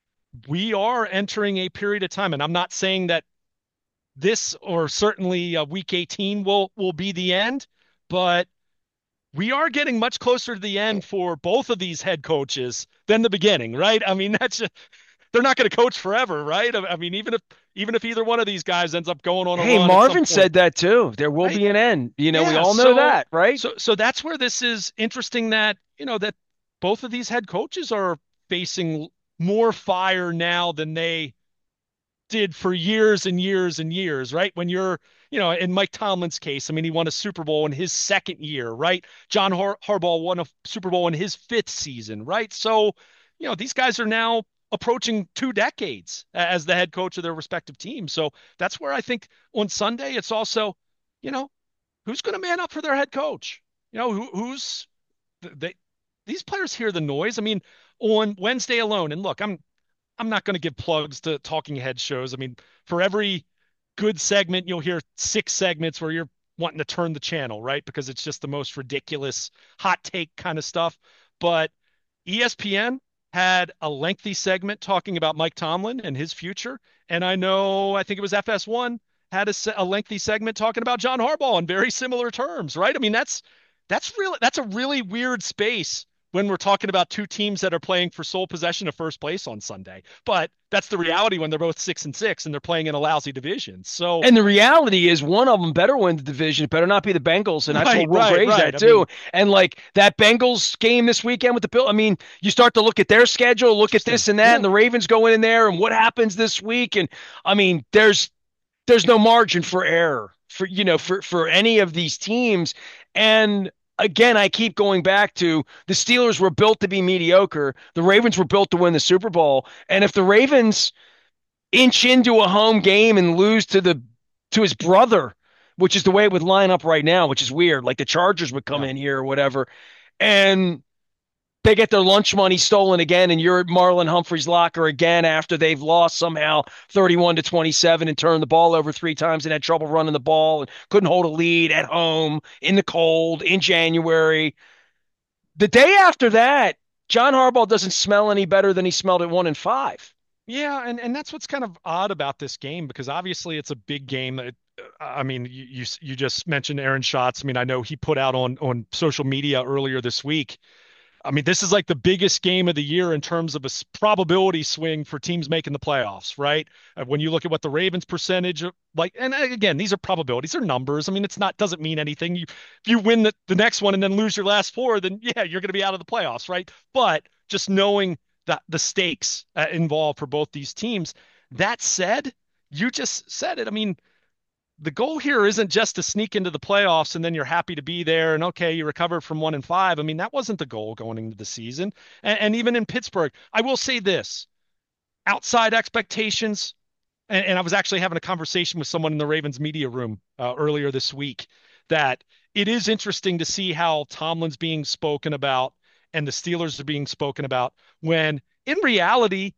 we are entering a period of time. And I'm not saying that this or certainly uh, Week eighteen will will be the end, but we are getting much closer to the end for both of these head coaches than the beginning, right? I mean, that's just, they're not going to coach forever, right? I mean, even if even if either one of these guys ends up going on a Hey, run at some Marvin point, said that too. There will right? be an end. You know, we Yeah, all know so that, right? so so that's where this is interesting that, you know, that both of these head coaches are facing more fire now than they did for years and years and years, right? When you're, you know, in Mike Tomlin's case, I mean, he won a Super Bowl in his second year, right? John Har- Harbaugh won a Super Bowl in his fifth season, right? So, you know, these guys are now approaching two decades as the head coach of their respective teams. So that's where I think on Sunday, it's also, you know, who's going to man up for their head coach? You know, who, who's they, these players hear the noise. I mean, on Wednesday alone, and look, I'm I'm not going to give plugs to talking head shows. I mean, for every good segment, you'll hear six segments where you're wanting to turn the channel, right? Because it's just the most ridiculous hot take kind of stuff. But E S P N had a lengthy segment talking about Mike Tomlin and his future. And I know, I think it was F S one had a, a lengthy segment talking about John Harbaugh in very similar terms, right? I mean, that's, that's really, that's a really weird space when we're talking about two teams that are playing for sole possession of first place on Sunday. But that's the reality when they're both six and six and they're playing in a lousy division. So And the reality is one of them better win the division. It better not be the Bengals. And I right, told Will right, Graves right. that I too. mean, And like that Bengals game this weekend with the Bill, I mean, you start to look at their schedule, look at interesting. this and that, Yeah. and the Ravens going in there and what happens this week. And I mean, there's there's no margin for error for you know for for any of these teams. And again, I keep going back to the Steelers were built to be mediocre. The Ravens were built to win the Super Bowl. And if the Ravens inch into a home game and lose to the to his brother, which is the way it would line up right now, which is weird. Like the Chargers would come Yeah. in here or whatever, and they get their lunch money stolen again, and you're at Marlon Humphrey's locker again after they've lost somehow thirty-one to twenty-seven and turned the ball over three times and had trouble running the ball and couldn't hold a lead at home in the cold in January. The day after that, John Harbaugh doesn't smell any better than he smelled at one and five. Yeah, and and that's what's kind of odd about this game because obviously it's a big game. It, I mean, you, you you just mentioned Aaron Schatz. I mean, I know he put out on on social media earlier this week. I mean, this is like the biggest game of the year in terms of a probability swing for teams making the playoffs, right? Uh, when you look at what the Ravens percentage of, like, and again, these are probabilities, they're numbers. I mean, it's not doesn't mean anything. You if you win the, the next one and then lose your last four, then yeah, you're going to be out of the playoffs, right? But just knowing that the stakes uh, involved for both these teams. That said, you just said it. I mean, the goal here isn't just to sneak into the playoffs and then you're happy to be there and okay, you recovered from one and five. I mean, that wasn't the goal going into the season. And, and even in Pittsburgh, I will say this outside expectations. And, and I was actually having a conversation with someone in the Ravens media room uh, earlier this week that it is interesting to see how Tomlin's being spoken about and the Steelers are being spoken about when in reality,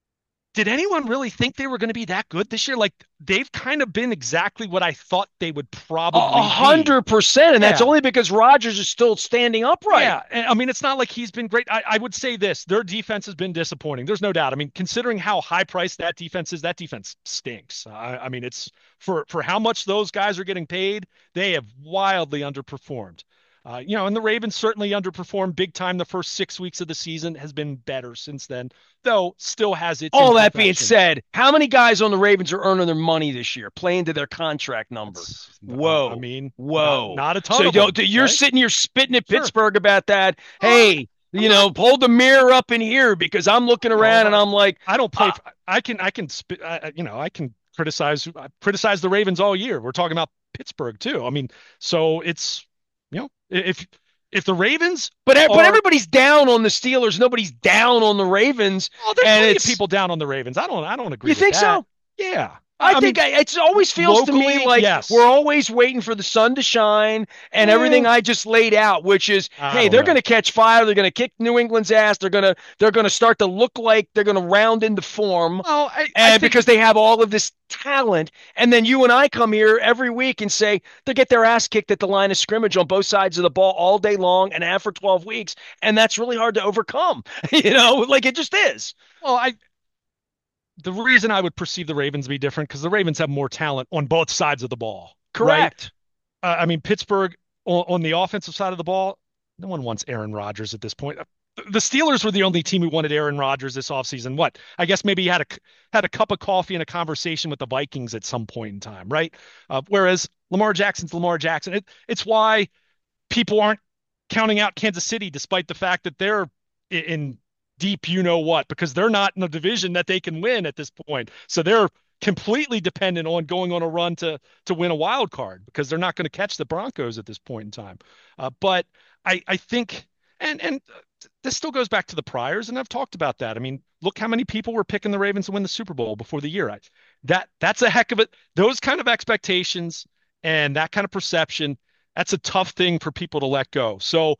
did anyone really think they were going to be that good this year? Like they've kind of been exactly what I thought they would A probably be. hundred percent, and that's Yeah. only because Rodgers is still standing upright. Yeah. And, I mean, it's not like he's been great. I, I would say this their defense has been disappointing. There's no doubt. I mean, considering how high priced that defense is, that defense stinks. I, I mean, it's for, for how much those guys are getting paid, they have wildly underperformed. Uh, you know, and the Ravens certainly underperformed big time the first six weeks of the season, has been better since then, though still has its All that being imperfections. said, how many guys on the Ravens are earning their money this year, playing to their contract number? That's, uh, I Whoa, mean, not whoa. not a ton So you of them, don't, you're right? sitting here spitting at Sure. Pittsburgh about that. Uh, Hey, I'm you not. know, hold the mirror up in here because I'm looking No, around and I, I'm like, I don't play. uh, For, I can. I can. Sp- uh, you know, I can criticize. I criticize the Ravens all year. We're talking about Pittsburgh too. I mean, so it's you know, if if the Ravens but but are, everybody's down on the Steelers. Nobody's down on the Ravens, oh, there's and plenty of it's. people down on the Ravens. I don't. I don't agree You with think that. so? Yeah. I I, I think mean, I, it always feels to me locally, like we're yes. always waiting for the sun to shine and Eh, everything I just laid out, which is, I hey, don't they're going know. to catch fire, they're going to kick New England's ass, they're going to they're going to start to look like they're going to round into form, Well, I I and think because they have all of this talent, and then you and I come here every week and say they get their ass kicked at the line of scrimmage on both sides of the ball all day long and have for twelve weeks, and that's really hard to overcome. you know, like it just is. well, I the reason I would perceive the Ravens to be different because the Ravens have more talent on both sides of the ball, right? Correct. Uh, I mean, Pittsburgh on, on the offensive side of the ball, no one wants Aaron Rodgers at this point. The Steelers were the only team who wanted Aaron Rodgers this offseason. What? I guess maybe he had a had a cup of coffee and a conversation with the Vikings at some point in time, right? Uh, whereas Lamar Jackson's Lamar Jackson. It, it's why people aren't counting out Kansas City, despite the fact that they're in deep, you know what, because they're not in a division that they can win at this point. So they're completely dependent on going on a run to to win a wild card because they're not going to catch the Broncos at this point in time. Uh, but I I think and and this still goes back to the priors, and I've talked about that. I mean, look how many people were picking the Ravens to win the Super Bowl before the year. I, that that's a heck of it. Those kind of expectations and that kind of perception. That's a tough thing for people to let go. So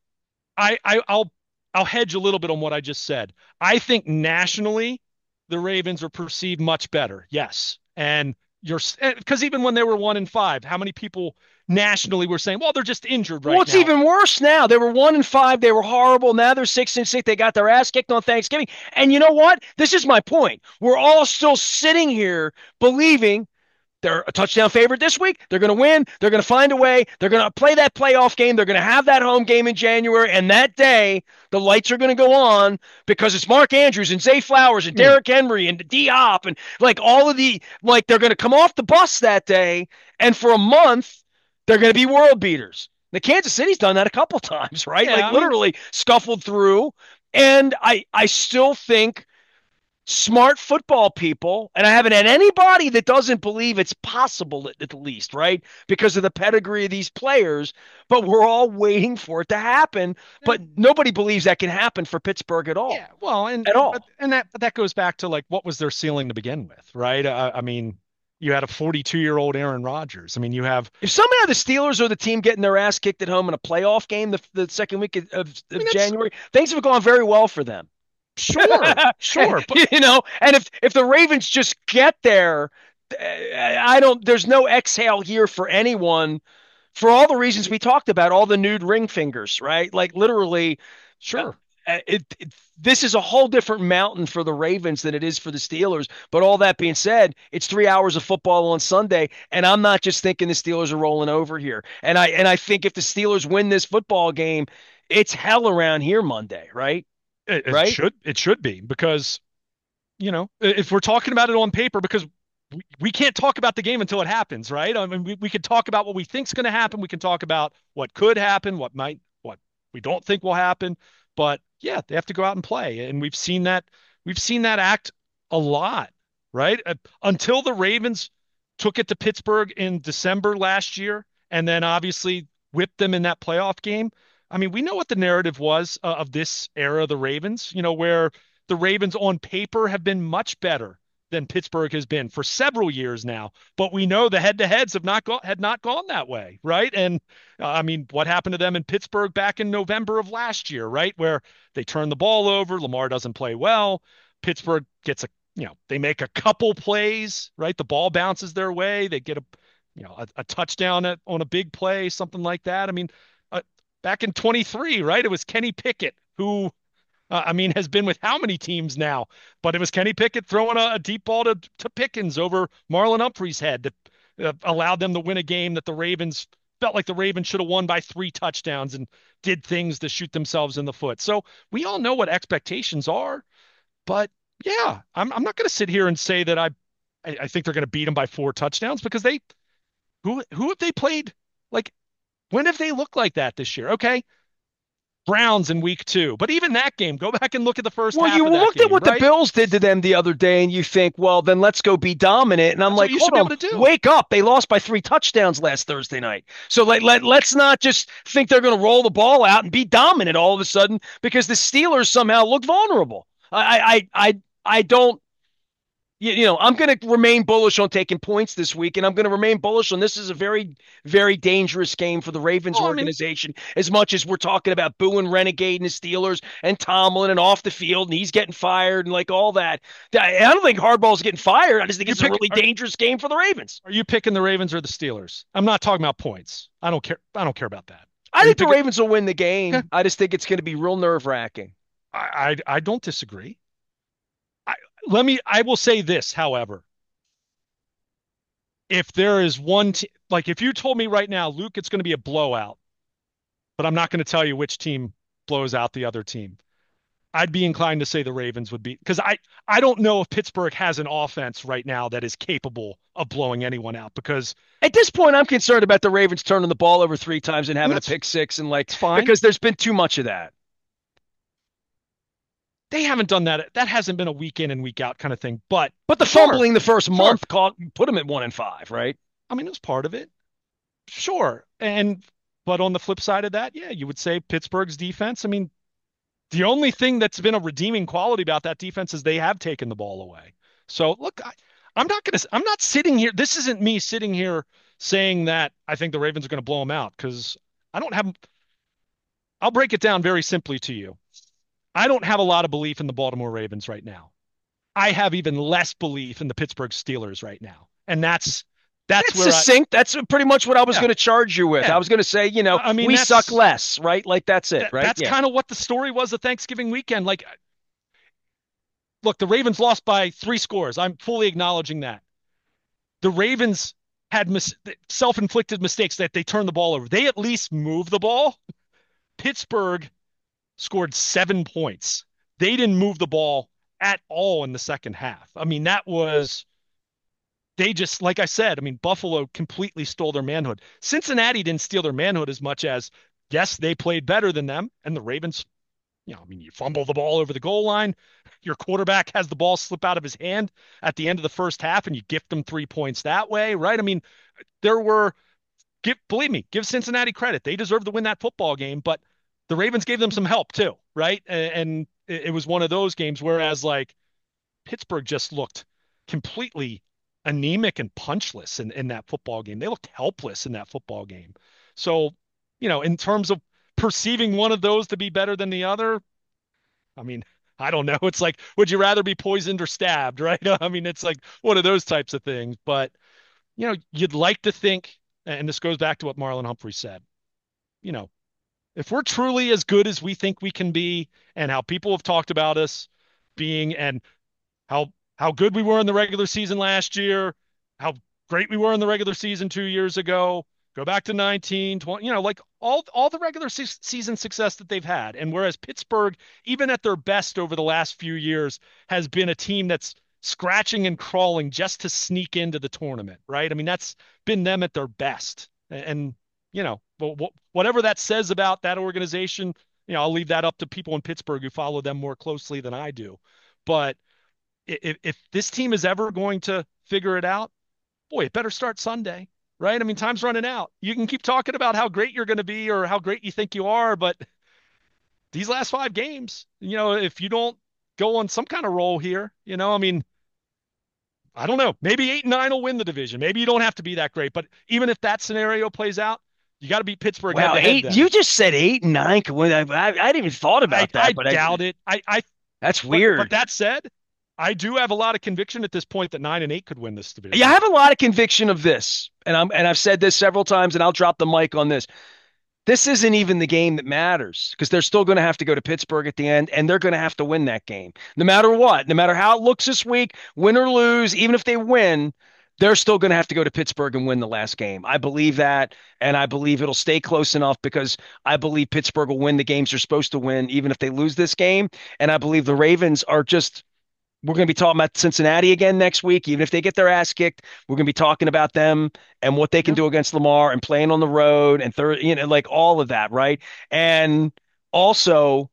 I, I I'll I'll hedge a little bit on what I just said. I think nationally, the Ravens are perceived much better. Yes, and you're because even when they were one and five, how many people nationally were saying, "Well, they're just injured Well, right it's now." even worse now. They were one and five. They were horrible. Now they're six and six. They got their ass kicked on Thanksgiving. And you know what? This is my point. We're all still sitting here believing They're a touchdown favorite this week. They're going to win. They're going to find a way. They're going to play that playoff game. They're going to have that home game in January. And that day, the lights are going to go on because it's Mark Andrews and Zay Flowers and I mean, Derrick Henry and D Hop and like all of the, like they're going to come off the bus that day. And for a month, they're going to be world beaters. The Kansas City's done that a couple times, right? yeah, Like I mean, literally scuffled through. And I, I still think smart football people, and I haven't had anybody that doesn't believe it's possible at, at the least, right? Because of the pedigree of these players, but we're all waiting for it to happen. But nobody believes that can happen for Pittsburgh at all. yeah, well, and At but all. and that but that goes back to like what was their ceiling to begin with, right? I, I mean, you had a forty-two year old Aaron Rodgers. I mean, you have. If somehow the Steelers are the team getting their ass kicked at home in a playoff game the, the second week of, of, I mean, of that's January, things have gone very well for them. sure, sure, but You know, and if if the Ravens just get there, I don't. There's no exhale here for anyone for all the reasons we talked about, all the nude ring fingers, right? Like literally, uh, sure. it, it this is a whole different mountain for the Ravens than it is for the Steelers. But all that being said, it's three hours of football on Sunday, and I'm not just thinking the Steelers are rolling over here. And I and I think if the Steelers win this football game, it's hell around here Monday, right? It, it Right? should it should be because you know if we're talking about it on paper because we, we can't talk about the game until it happens, right? I mean, we, we could talk about what we think's going to happen. We can talk about what could happen, what might, what we don't think will happen. But yeah, they have to go out and play, and we've seen that we've seen that act a lot, right? Uh, Until the Ravens took it to Pittsburgh in December last year, and then obviously whipped them in that playoff game. I mean, we know what the narrative was uh, of this era of the Ravens, you know, where the Ravens on paper have been much better than Pittsburgh has been for several years now. But we know the head-to-heads have not gone had not gone that way, right? And uh, I mean, what happened to them in Pittsburgh back in November of last year, right? Where they turn the ball over, Lamar doesn't play well, Pittsburgh gets a, you know, they make a couple plays, right? The ball bounces their way, they get a, you know, a, a touchdown at, on a big play, something like that. I mean, uh, back in twenty-three, right? It was Kenny Pickett who uh, I mean, has been with how many teams now? But it was Kenny Pickett throwing a, a deep ball to, to Pickens over Marlon Humphrey's head that uh, allowed them to win a game that the Ravens felt like the Ravens should have won by three touchdowns and did things to shoot themselves in the foot. So we all know what expectations are. But yeah, I'm, I'm not going to sit here and say that I, I, I think they're going to beat them by four touchdowns because they, who, who have they played? Like, when have they looked like that this year? Okay. Browns in week two. But even that game, go back and look at the first Well, half you of that looked at game, what the right? Bills did to them the other day, and you think, well, then let's go be dominant. And I'm That's what like, you hold should be on, able to do. wake up. They lost by three touchdowns last Thursday night. So let, let, let's not just think they're going to roll the ball out and be dominant all of a sudden because the Steelers somehow look vulnerable. I, I, I, I don't. You, you know, I'm going to remain bullish on taking points this week, and I'm going to remain bullish on this is a very, very dangerous game for the Ravens Oh, I mean, organization. As much as we're talking about booing Renegade and the Steelers and Tomlin and off the field, and he's getting fired and like all that. I don't think Hardball's getting fired. I just think you it's a pick. really Are, dangerous game for the Ravens. are you picking the Ravens or the Steelers? I'm not talking about points. I don't care. I don't care about that. I Are you think the picking? Ravens will win the Yeah, game. I just think it's going to be real nerve wracking. I, I I don't disagree. I let me. I will say this, however, if there is one, t- like if you told me right now, Luke, it's going to be a blowout, but I'm not going to tell you which team blows out the other team. I'd be inclined to say the Ravens would be because I I don't know if Pittsburgh has an offense right now that is capable of blowing anyone out because At this point, I'm concerned about the Ravens turning the ball over three times and and having a that's pick six and like it's fine. because there's been too much of that. They haven't done that. That hasn't been a week in and week out kind of thing. But But the sure, fumbling the first sure. month caught put them at one and five, right? I mean, it was part of it. Sure. And but on the flip side of that, yeah, you would say Pittsburgh's defense. I mean, the only thing that's been a redeeming quality about that defense is they have taken the ball away. So look, I, I'm not gonna. I'm not sitting here. This isn't me sitting here saying that I think the Ravens are going to blow them out because I don't have. I'll break it down very simply to you. I don't have a lot of belief in the Baltimore Ravens right now. I have even less belief in the Pittsburgh Steelers right now, and that's that's That's where I. succinct. That's pretty much what I was Yeah, going to charge you with. I yeah. was going to say, you know, I mean, we suck that's less, right? Like that's it, that, right? that's Yeah. kind of what the story was of Thanksgiving weekend. Like, look, the Ravens lost by three scores. I'm fully acknowledging that. the Ravens had mis- self-inflicted mistakes that they turned the ball over. They at least moved the ball. Pittsburgh scored seven points. They didn't move the ball at all in the second half. I mean, that was they just, like I said, I mean, Buffalo completely stole their manhood. Cincinnati didn't steal their manhood as much as, yes, they played better than them, and the Ravens, you know, I mean, you fumble the ball over the goal line, your quarterback has the ball slip out of his hand at the end of the first half, and you gift them three points that way, right? I mean, there were, give, believe me, give Cincinnati credit. They deserve to win that football game, but the Ravens gave them some help too, right? And it was one of those games, whereas like Pittsburgh just looked completely anemic and punchless in, in that football game. They looked helpless in that football game. So, you know, in terms of perceiving one of those to be better than the other, I mean, I don't know. It's like, would you rather be poisoned or stabbed, right? I mean, it's like one of those types of things. But, you know, you'd like to think, and this goes back to what Marlon Humphrey said, you know, if we're truly as good as we think we can be and how people have talked about us being and how how good we were in the regular season last year, how great we were in the regular season two years ago, go back to nineteen, twenty, you know, like all all the regular se- season success that they've had. And whereas Pittsburgh, even at their best over the last few years, has been a team that's scratching and crawling just to sneak into the tournament, right? I mean, that's been them at their best. And, you know, whatever that says about that organization, you know, I'll leave that up to people in Pittsburgh who follow them more closely than I do. But if, if this team is ever going to figure it out, boy, it better start Sunday, right? I mean, time's running out. You can keep talking about how great you're going to be or how great you think you are, but these last five games, you know, if you don't go on some kind of roll here, you know, I mean, I don't know. Maybe eight and nine will win the division. Maybe you don't have to be that great, but even if that scenario plays out, you got to beat Pittsburgh Wow, head to head. eight. Then. You just said eight and nine could win. I, I, I hadn't even thought about I, that. I but doubt I, it. I, I. That's but, weird. But that said, I do have a lot of conviction at this point that nine and eight could win this division. Yeah, I have a lot of conviction of this, and I'm and I've said this several times, and I'll drop the mic on this. This isn't even the game that matters because they're still going to have to go to Pittsburgh at the end, and they're going to have to win that game, no matter what, no matter how it looks this week, win or lose. Even if they win, they're still going to have to go to Pittsburgh and win the last game. I believe that, and I believe it'll stay close enough because I believe Pittsburgh will win the games they're supposed to win, even if they lose this game. And I believe the Ravens are just we're going to be talking about Cincinnati again next week. Even if they get their ass kicked, we're going to be talking about them and what they can Yeah. do against Lamar and playing on the road and third, you know, like all of that, right? And also,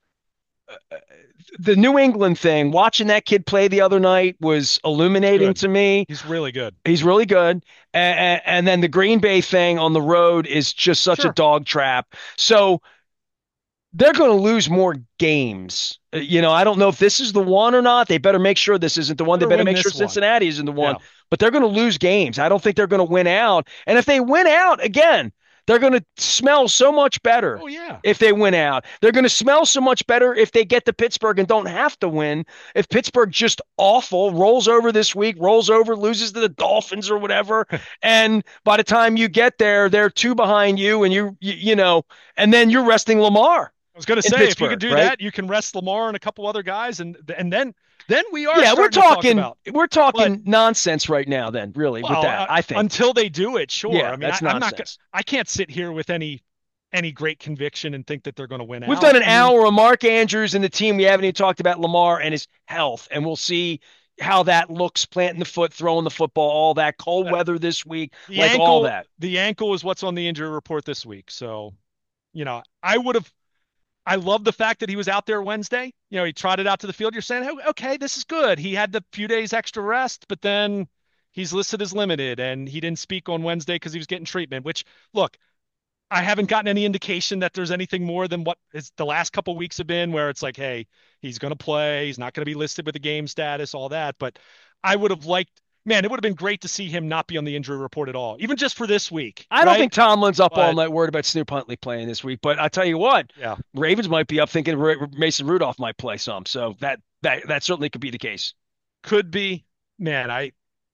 uh, the New England thing, watching that kid play the other night was illuminating Good. to me. He's really good. He's really good. And, and then the Green Bay thing on the road is just such Sure. a dog trap. So they're going to lose more games. Uh, You know, I don't know if this is the one or not. They better make sure this isn't the one. They Better better win make sure this one. Cincinnati isn't the one. Yeah. But they're going to lose games. I don't think they're going to win out. And if they win out again, they're going to smell so much better. Oh, yeah. If they win out, they're going to smell so much better if they get to Pittsburgh and don't have to win. If Pittsburgh just awful rolls over this week, rolls over, loses to the Dolphins or whatever, and by the time you get there, they're two behind you, and you you, you know, and then you're resting Lamar. I was going to in say, if you Pittsburgh, could do right? that, you can rest Lamar and a couple other guys, and and then then we are Yeah, we're starting to talk talking about. we're talking But- nonsense right now. Then really Well, with that, uh, I think. until they do it, sure. Yeah, I mean, that's I, I'm not. nonsense. I can't sit here with any any great conviction and think that they're going to win We've out. done an I mean, hour of Mark Andrews and the team. We haven't even talked about Lamar and his health, and we'll see how that looks, planting the foot, throwing the football, all that cold Uh, weather this week, the like ankle, all that. the ankle is what's on the injury report this week. So, you know, I would have. I love the fact that he was out there Wednesday. You know, he trotted out to the field. You're saying, oh, okay, this is good. He had the few days extra rest, but then he's listed as limited, and he didn't speak on Wednesday because he was getting treatment. Which, look, I haven't gotten any indication that there's anything more than what is the last couple of weeks have been, where it's like, hey, he's going to play. He's not going to be listed with the game status, all that. But I would have liked, man, it would have been great to see him not be on the injury report at all, even just for this week. I don't right? think Tomlin's up all But- night worried about Snoop Huntley playing this week, but I tell you what, Yeah. Ravens might be up thinking Ra- Mason Rudolph might play some. So that that that certainly could be the case. Could be, man. I,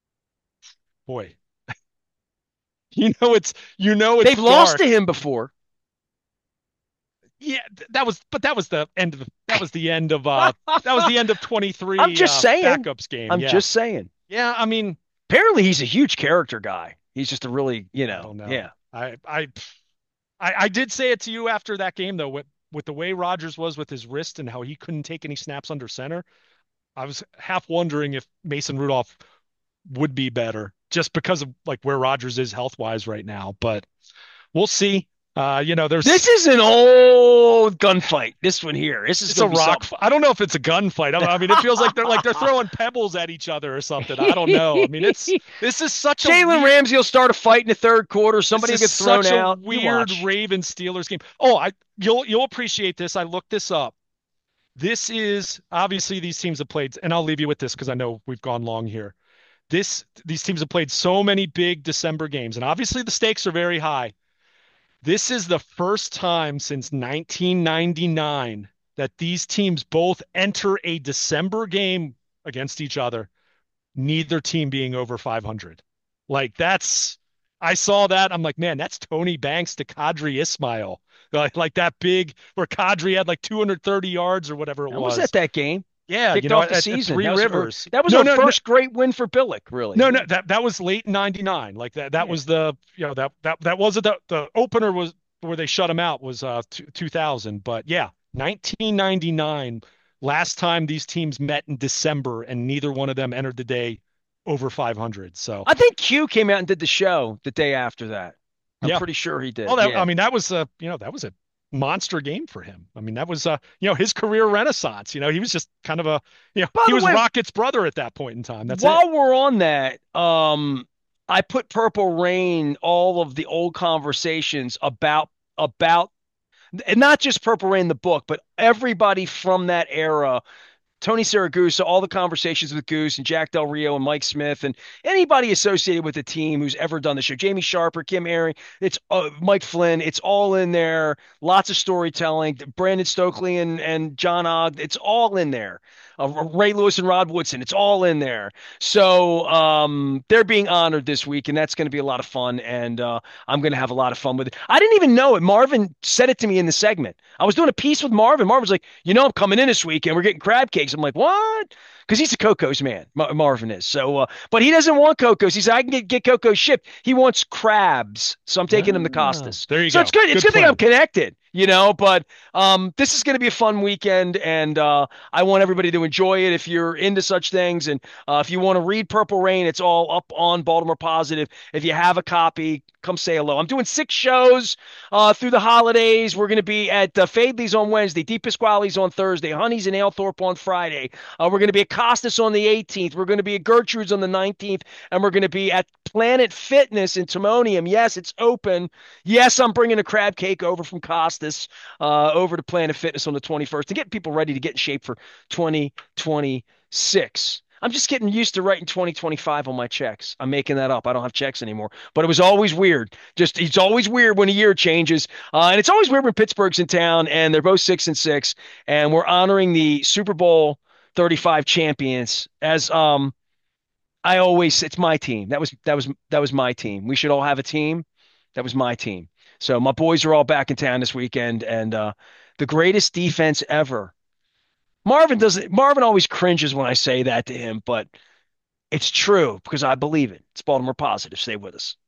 boy, you know it's you know it's They've lost dark. to him before. Yeah, th- that was, but that was the end of that was the end of uh that was the end of twenty-three. I'm just uh, saying. backups game. I'm yeah. just saying. Yeah, I mean, Apparently, he's a huge character guy. He's just a really, you I know, don't know. yeah. I I I, I did say it to you after that game though, with with the way Rodgers was with his wrist and how he couldn't take any snaps under center. I was half wondering if Mason Rudolph would be better just because of like where Rodgers is health wise right now. But we'll see. Uh, you know, there's This is an old gunfight. This one here. This is it's a going to be rock. something. I don't know if it's a gunfight. I mean, it feels like they're like they're throwing pebbles at each other or something. I don't know. I mean, it's this is such a Jalen weird. Ramsey will start a fight in the third quarter. This Somebody is will get thrown such a out. You weird watch. Ravens Steelers game. Oh, I you'll you'll appreciate this. I looked this up. This is obviously these teams have played, and I'll leave you with this because I know we've gone long here. This these teams have played so many big December games, and obviously the stakes are very high. This is the first time since nineteen ninety-nine that these teams both enter a December game against each other, neither team being over five hundred. Like that's I saw that. I'm like, man, that's Tony Banks to Kadri Ismail. Like, like that big where Kadri had like two hundred thirty yards or whatever it I was was. at that game. Yeah, you Kicked know, off the at, at season. Three That was our, Rivers. that was No, our no, no, first great win for Billick, really. no, no. That that was late ninety-nine. Like that that Yeah. was the you know that that that wasn't the the opener was where they shut him out was uh two thousand. But yeah, nineteen ninety-nine. Last time these teams met in December, and neither one of them entered the day over five hundred. So I think Q came out and did the show the day after that. I'm yeah. pretty sure he Well, did. that I Yeah. mean that was a you know that was a monster game for him. I mean that was uh you know his career renaissance. You know he was just kind of a you know By he the was way, Rocket's brother at that point in time. That's it. while we're on that, um, I put Purple Rain all of the old conversations about about and not just Purple Rain the book, but everybody from that era. Tony Saragusa, all the conversations with Goose and Jack Del Rio and Mike Smith and anybody associated with the team who's ever done the show. Jamie Sharper, Kim Airy, it's uh, Mike Flynn. It's all in there. Lots of storytelling. Brandon Stokely and, and John Ogg. It's all in there. Uh, Ray Lewis and Rod Woodson. It's all in there. So um, they're being honored this week, and that's going to be a lot of fun. And uh, I'm going to have a lot of fun with it. I didn't even know it. Marvin said it to me in the segment. I was doing a piece with Marvin. Marvin's like, you know, I'm coming in this week and we're getting crab cakes. I'm like, what? Because he's a Coco's man. Mar- Marvin is. So, uh, but he doesn't want Coco's. He said, I can get, get Coco's shipped. He wants crabs. So I'm taking him to Ah, Costas. there you So go. it's good. It's Good a good thing I'm plan. connected, you know, but um, this is going to be a fun weekend. And uh, I want everybody to enjoy it if you're into such things. And uh, if you want to read Purple Rain, it's all up on Baltimore Positive. If you have a copy, come say hello. I'm doing six shows uh, through the holidays. We're going to be at uh, Fadley's on Wednesday, Deep Pasquale's on Thursday, Honey's and Alethorpe on Friday. Uh, we're going to be at Costas on the eighteenth. We're going to be at Gertrude's on the nineteenth. And we're going to be at Planet Fitness in Timonium. Yes, it's open. Yes, I'm bringing a crab cake over from Costas uh, over to Planet Fitness on the twenty-first to get people ready to get in shape for twenty twenty-six. I'm just getting used to writing twenty twenty-five on my checks. I'm making that up. I don't have checks anymore. But it was always weird. Just it's always weird when a year changes. Uh, and it's always weird when Pittsburgh's in town and they're both six and six. And we're honoring the Super Bowl thirty-five champions as um I always it's my team. That was that was that was my team. We should all have a team. That was my team. So my boys are all back in town this weekend and uh the greatest defense ever. Marvin doesn't Marvin always cringes when I say that to him, but it's true because I believe it. It's Baltimore Positive. Stay with us.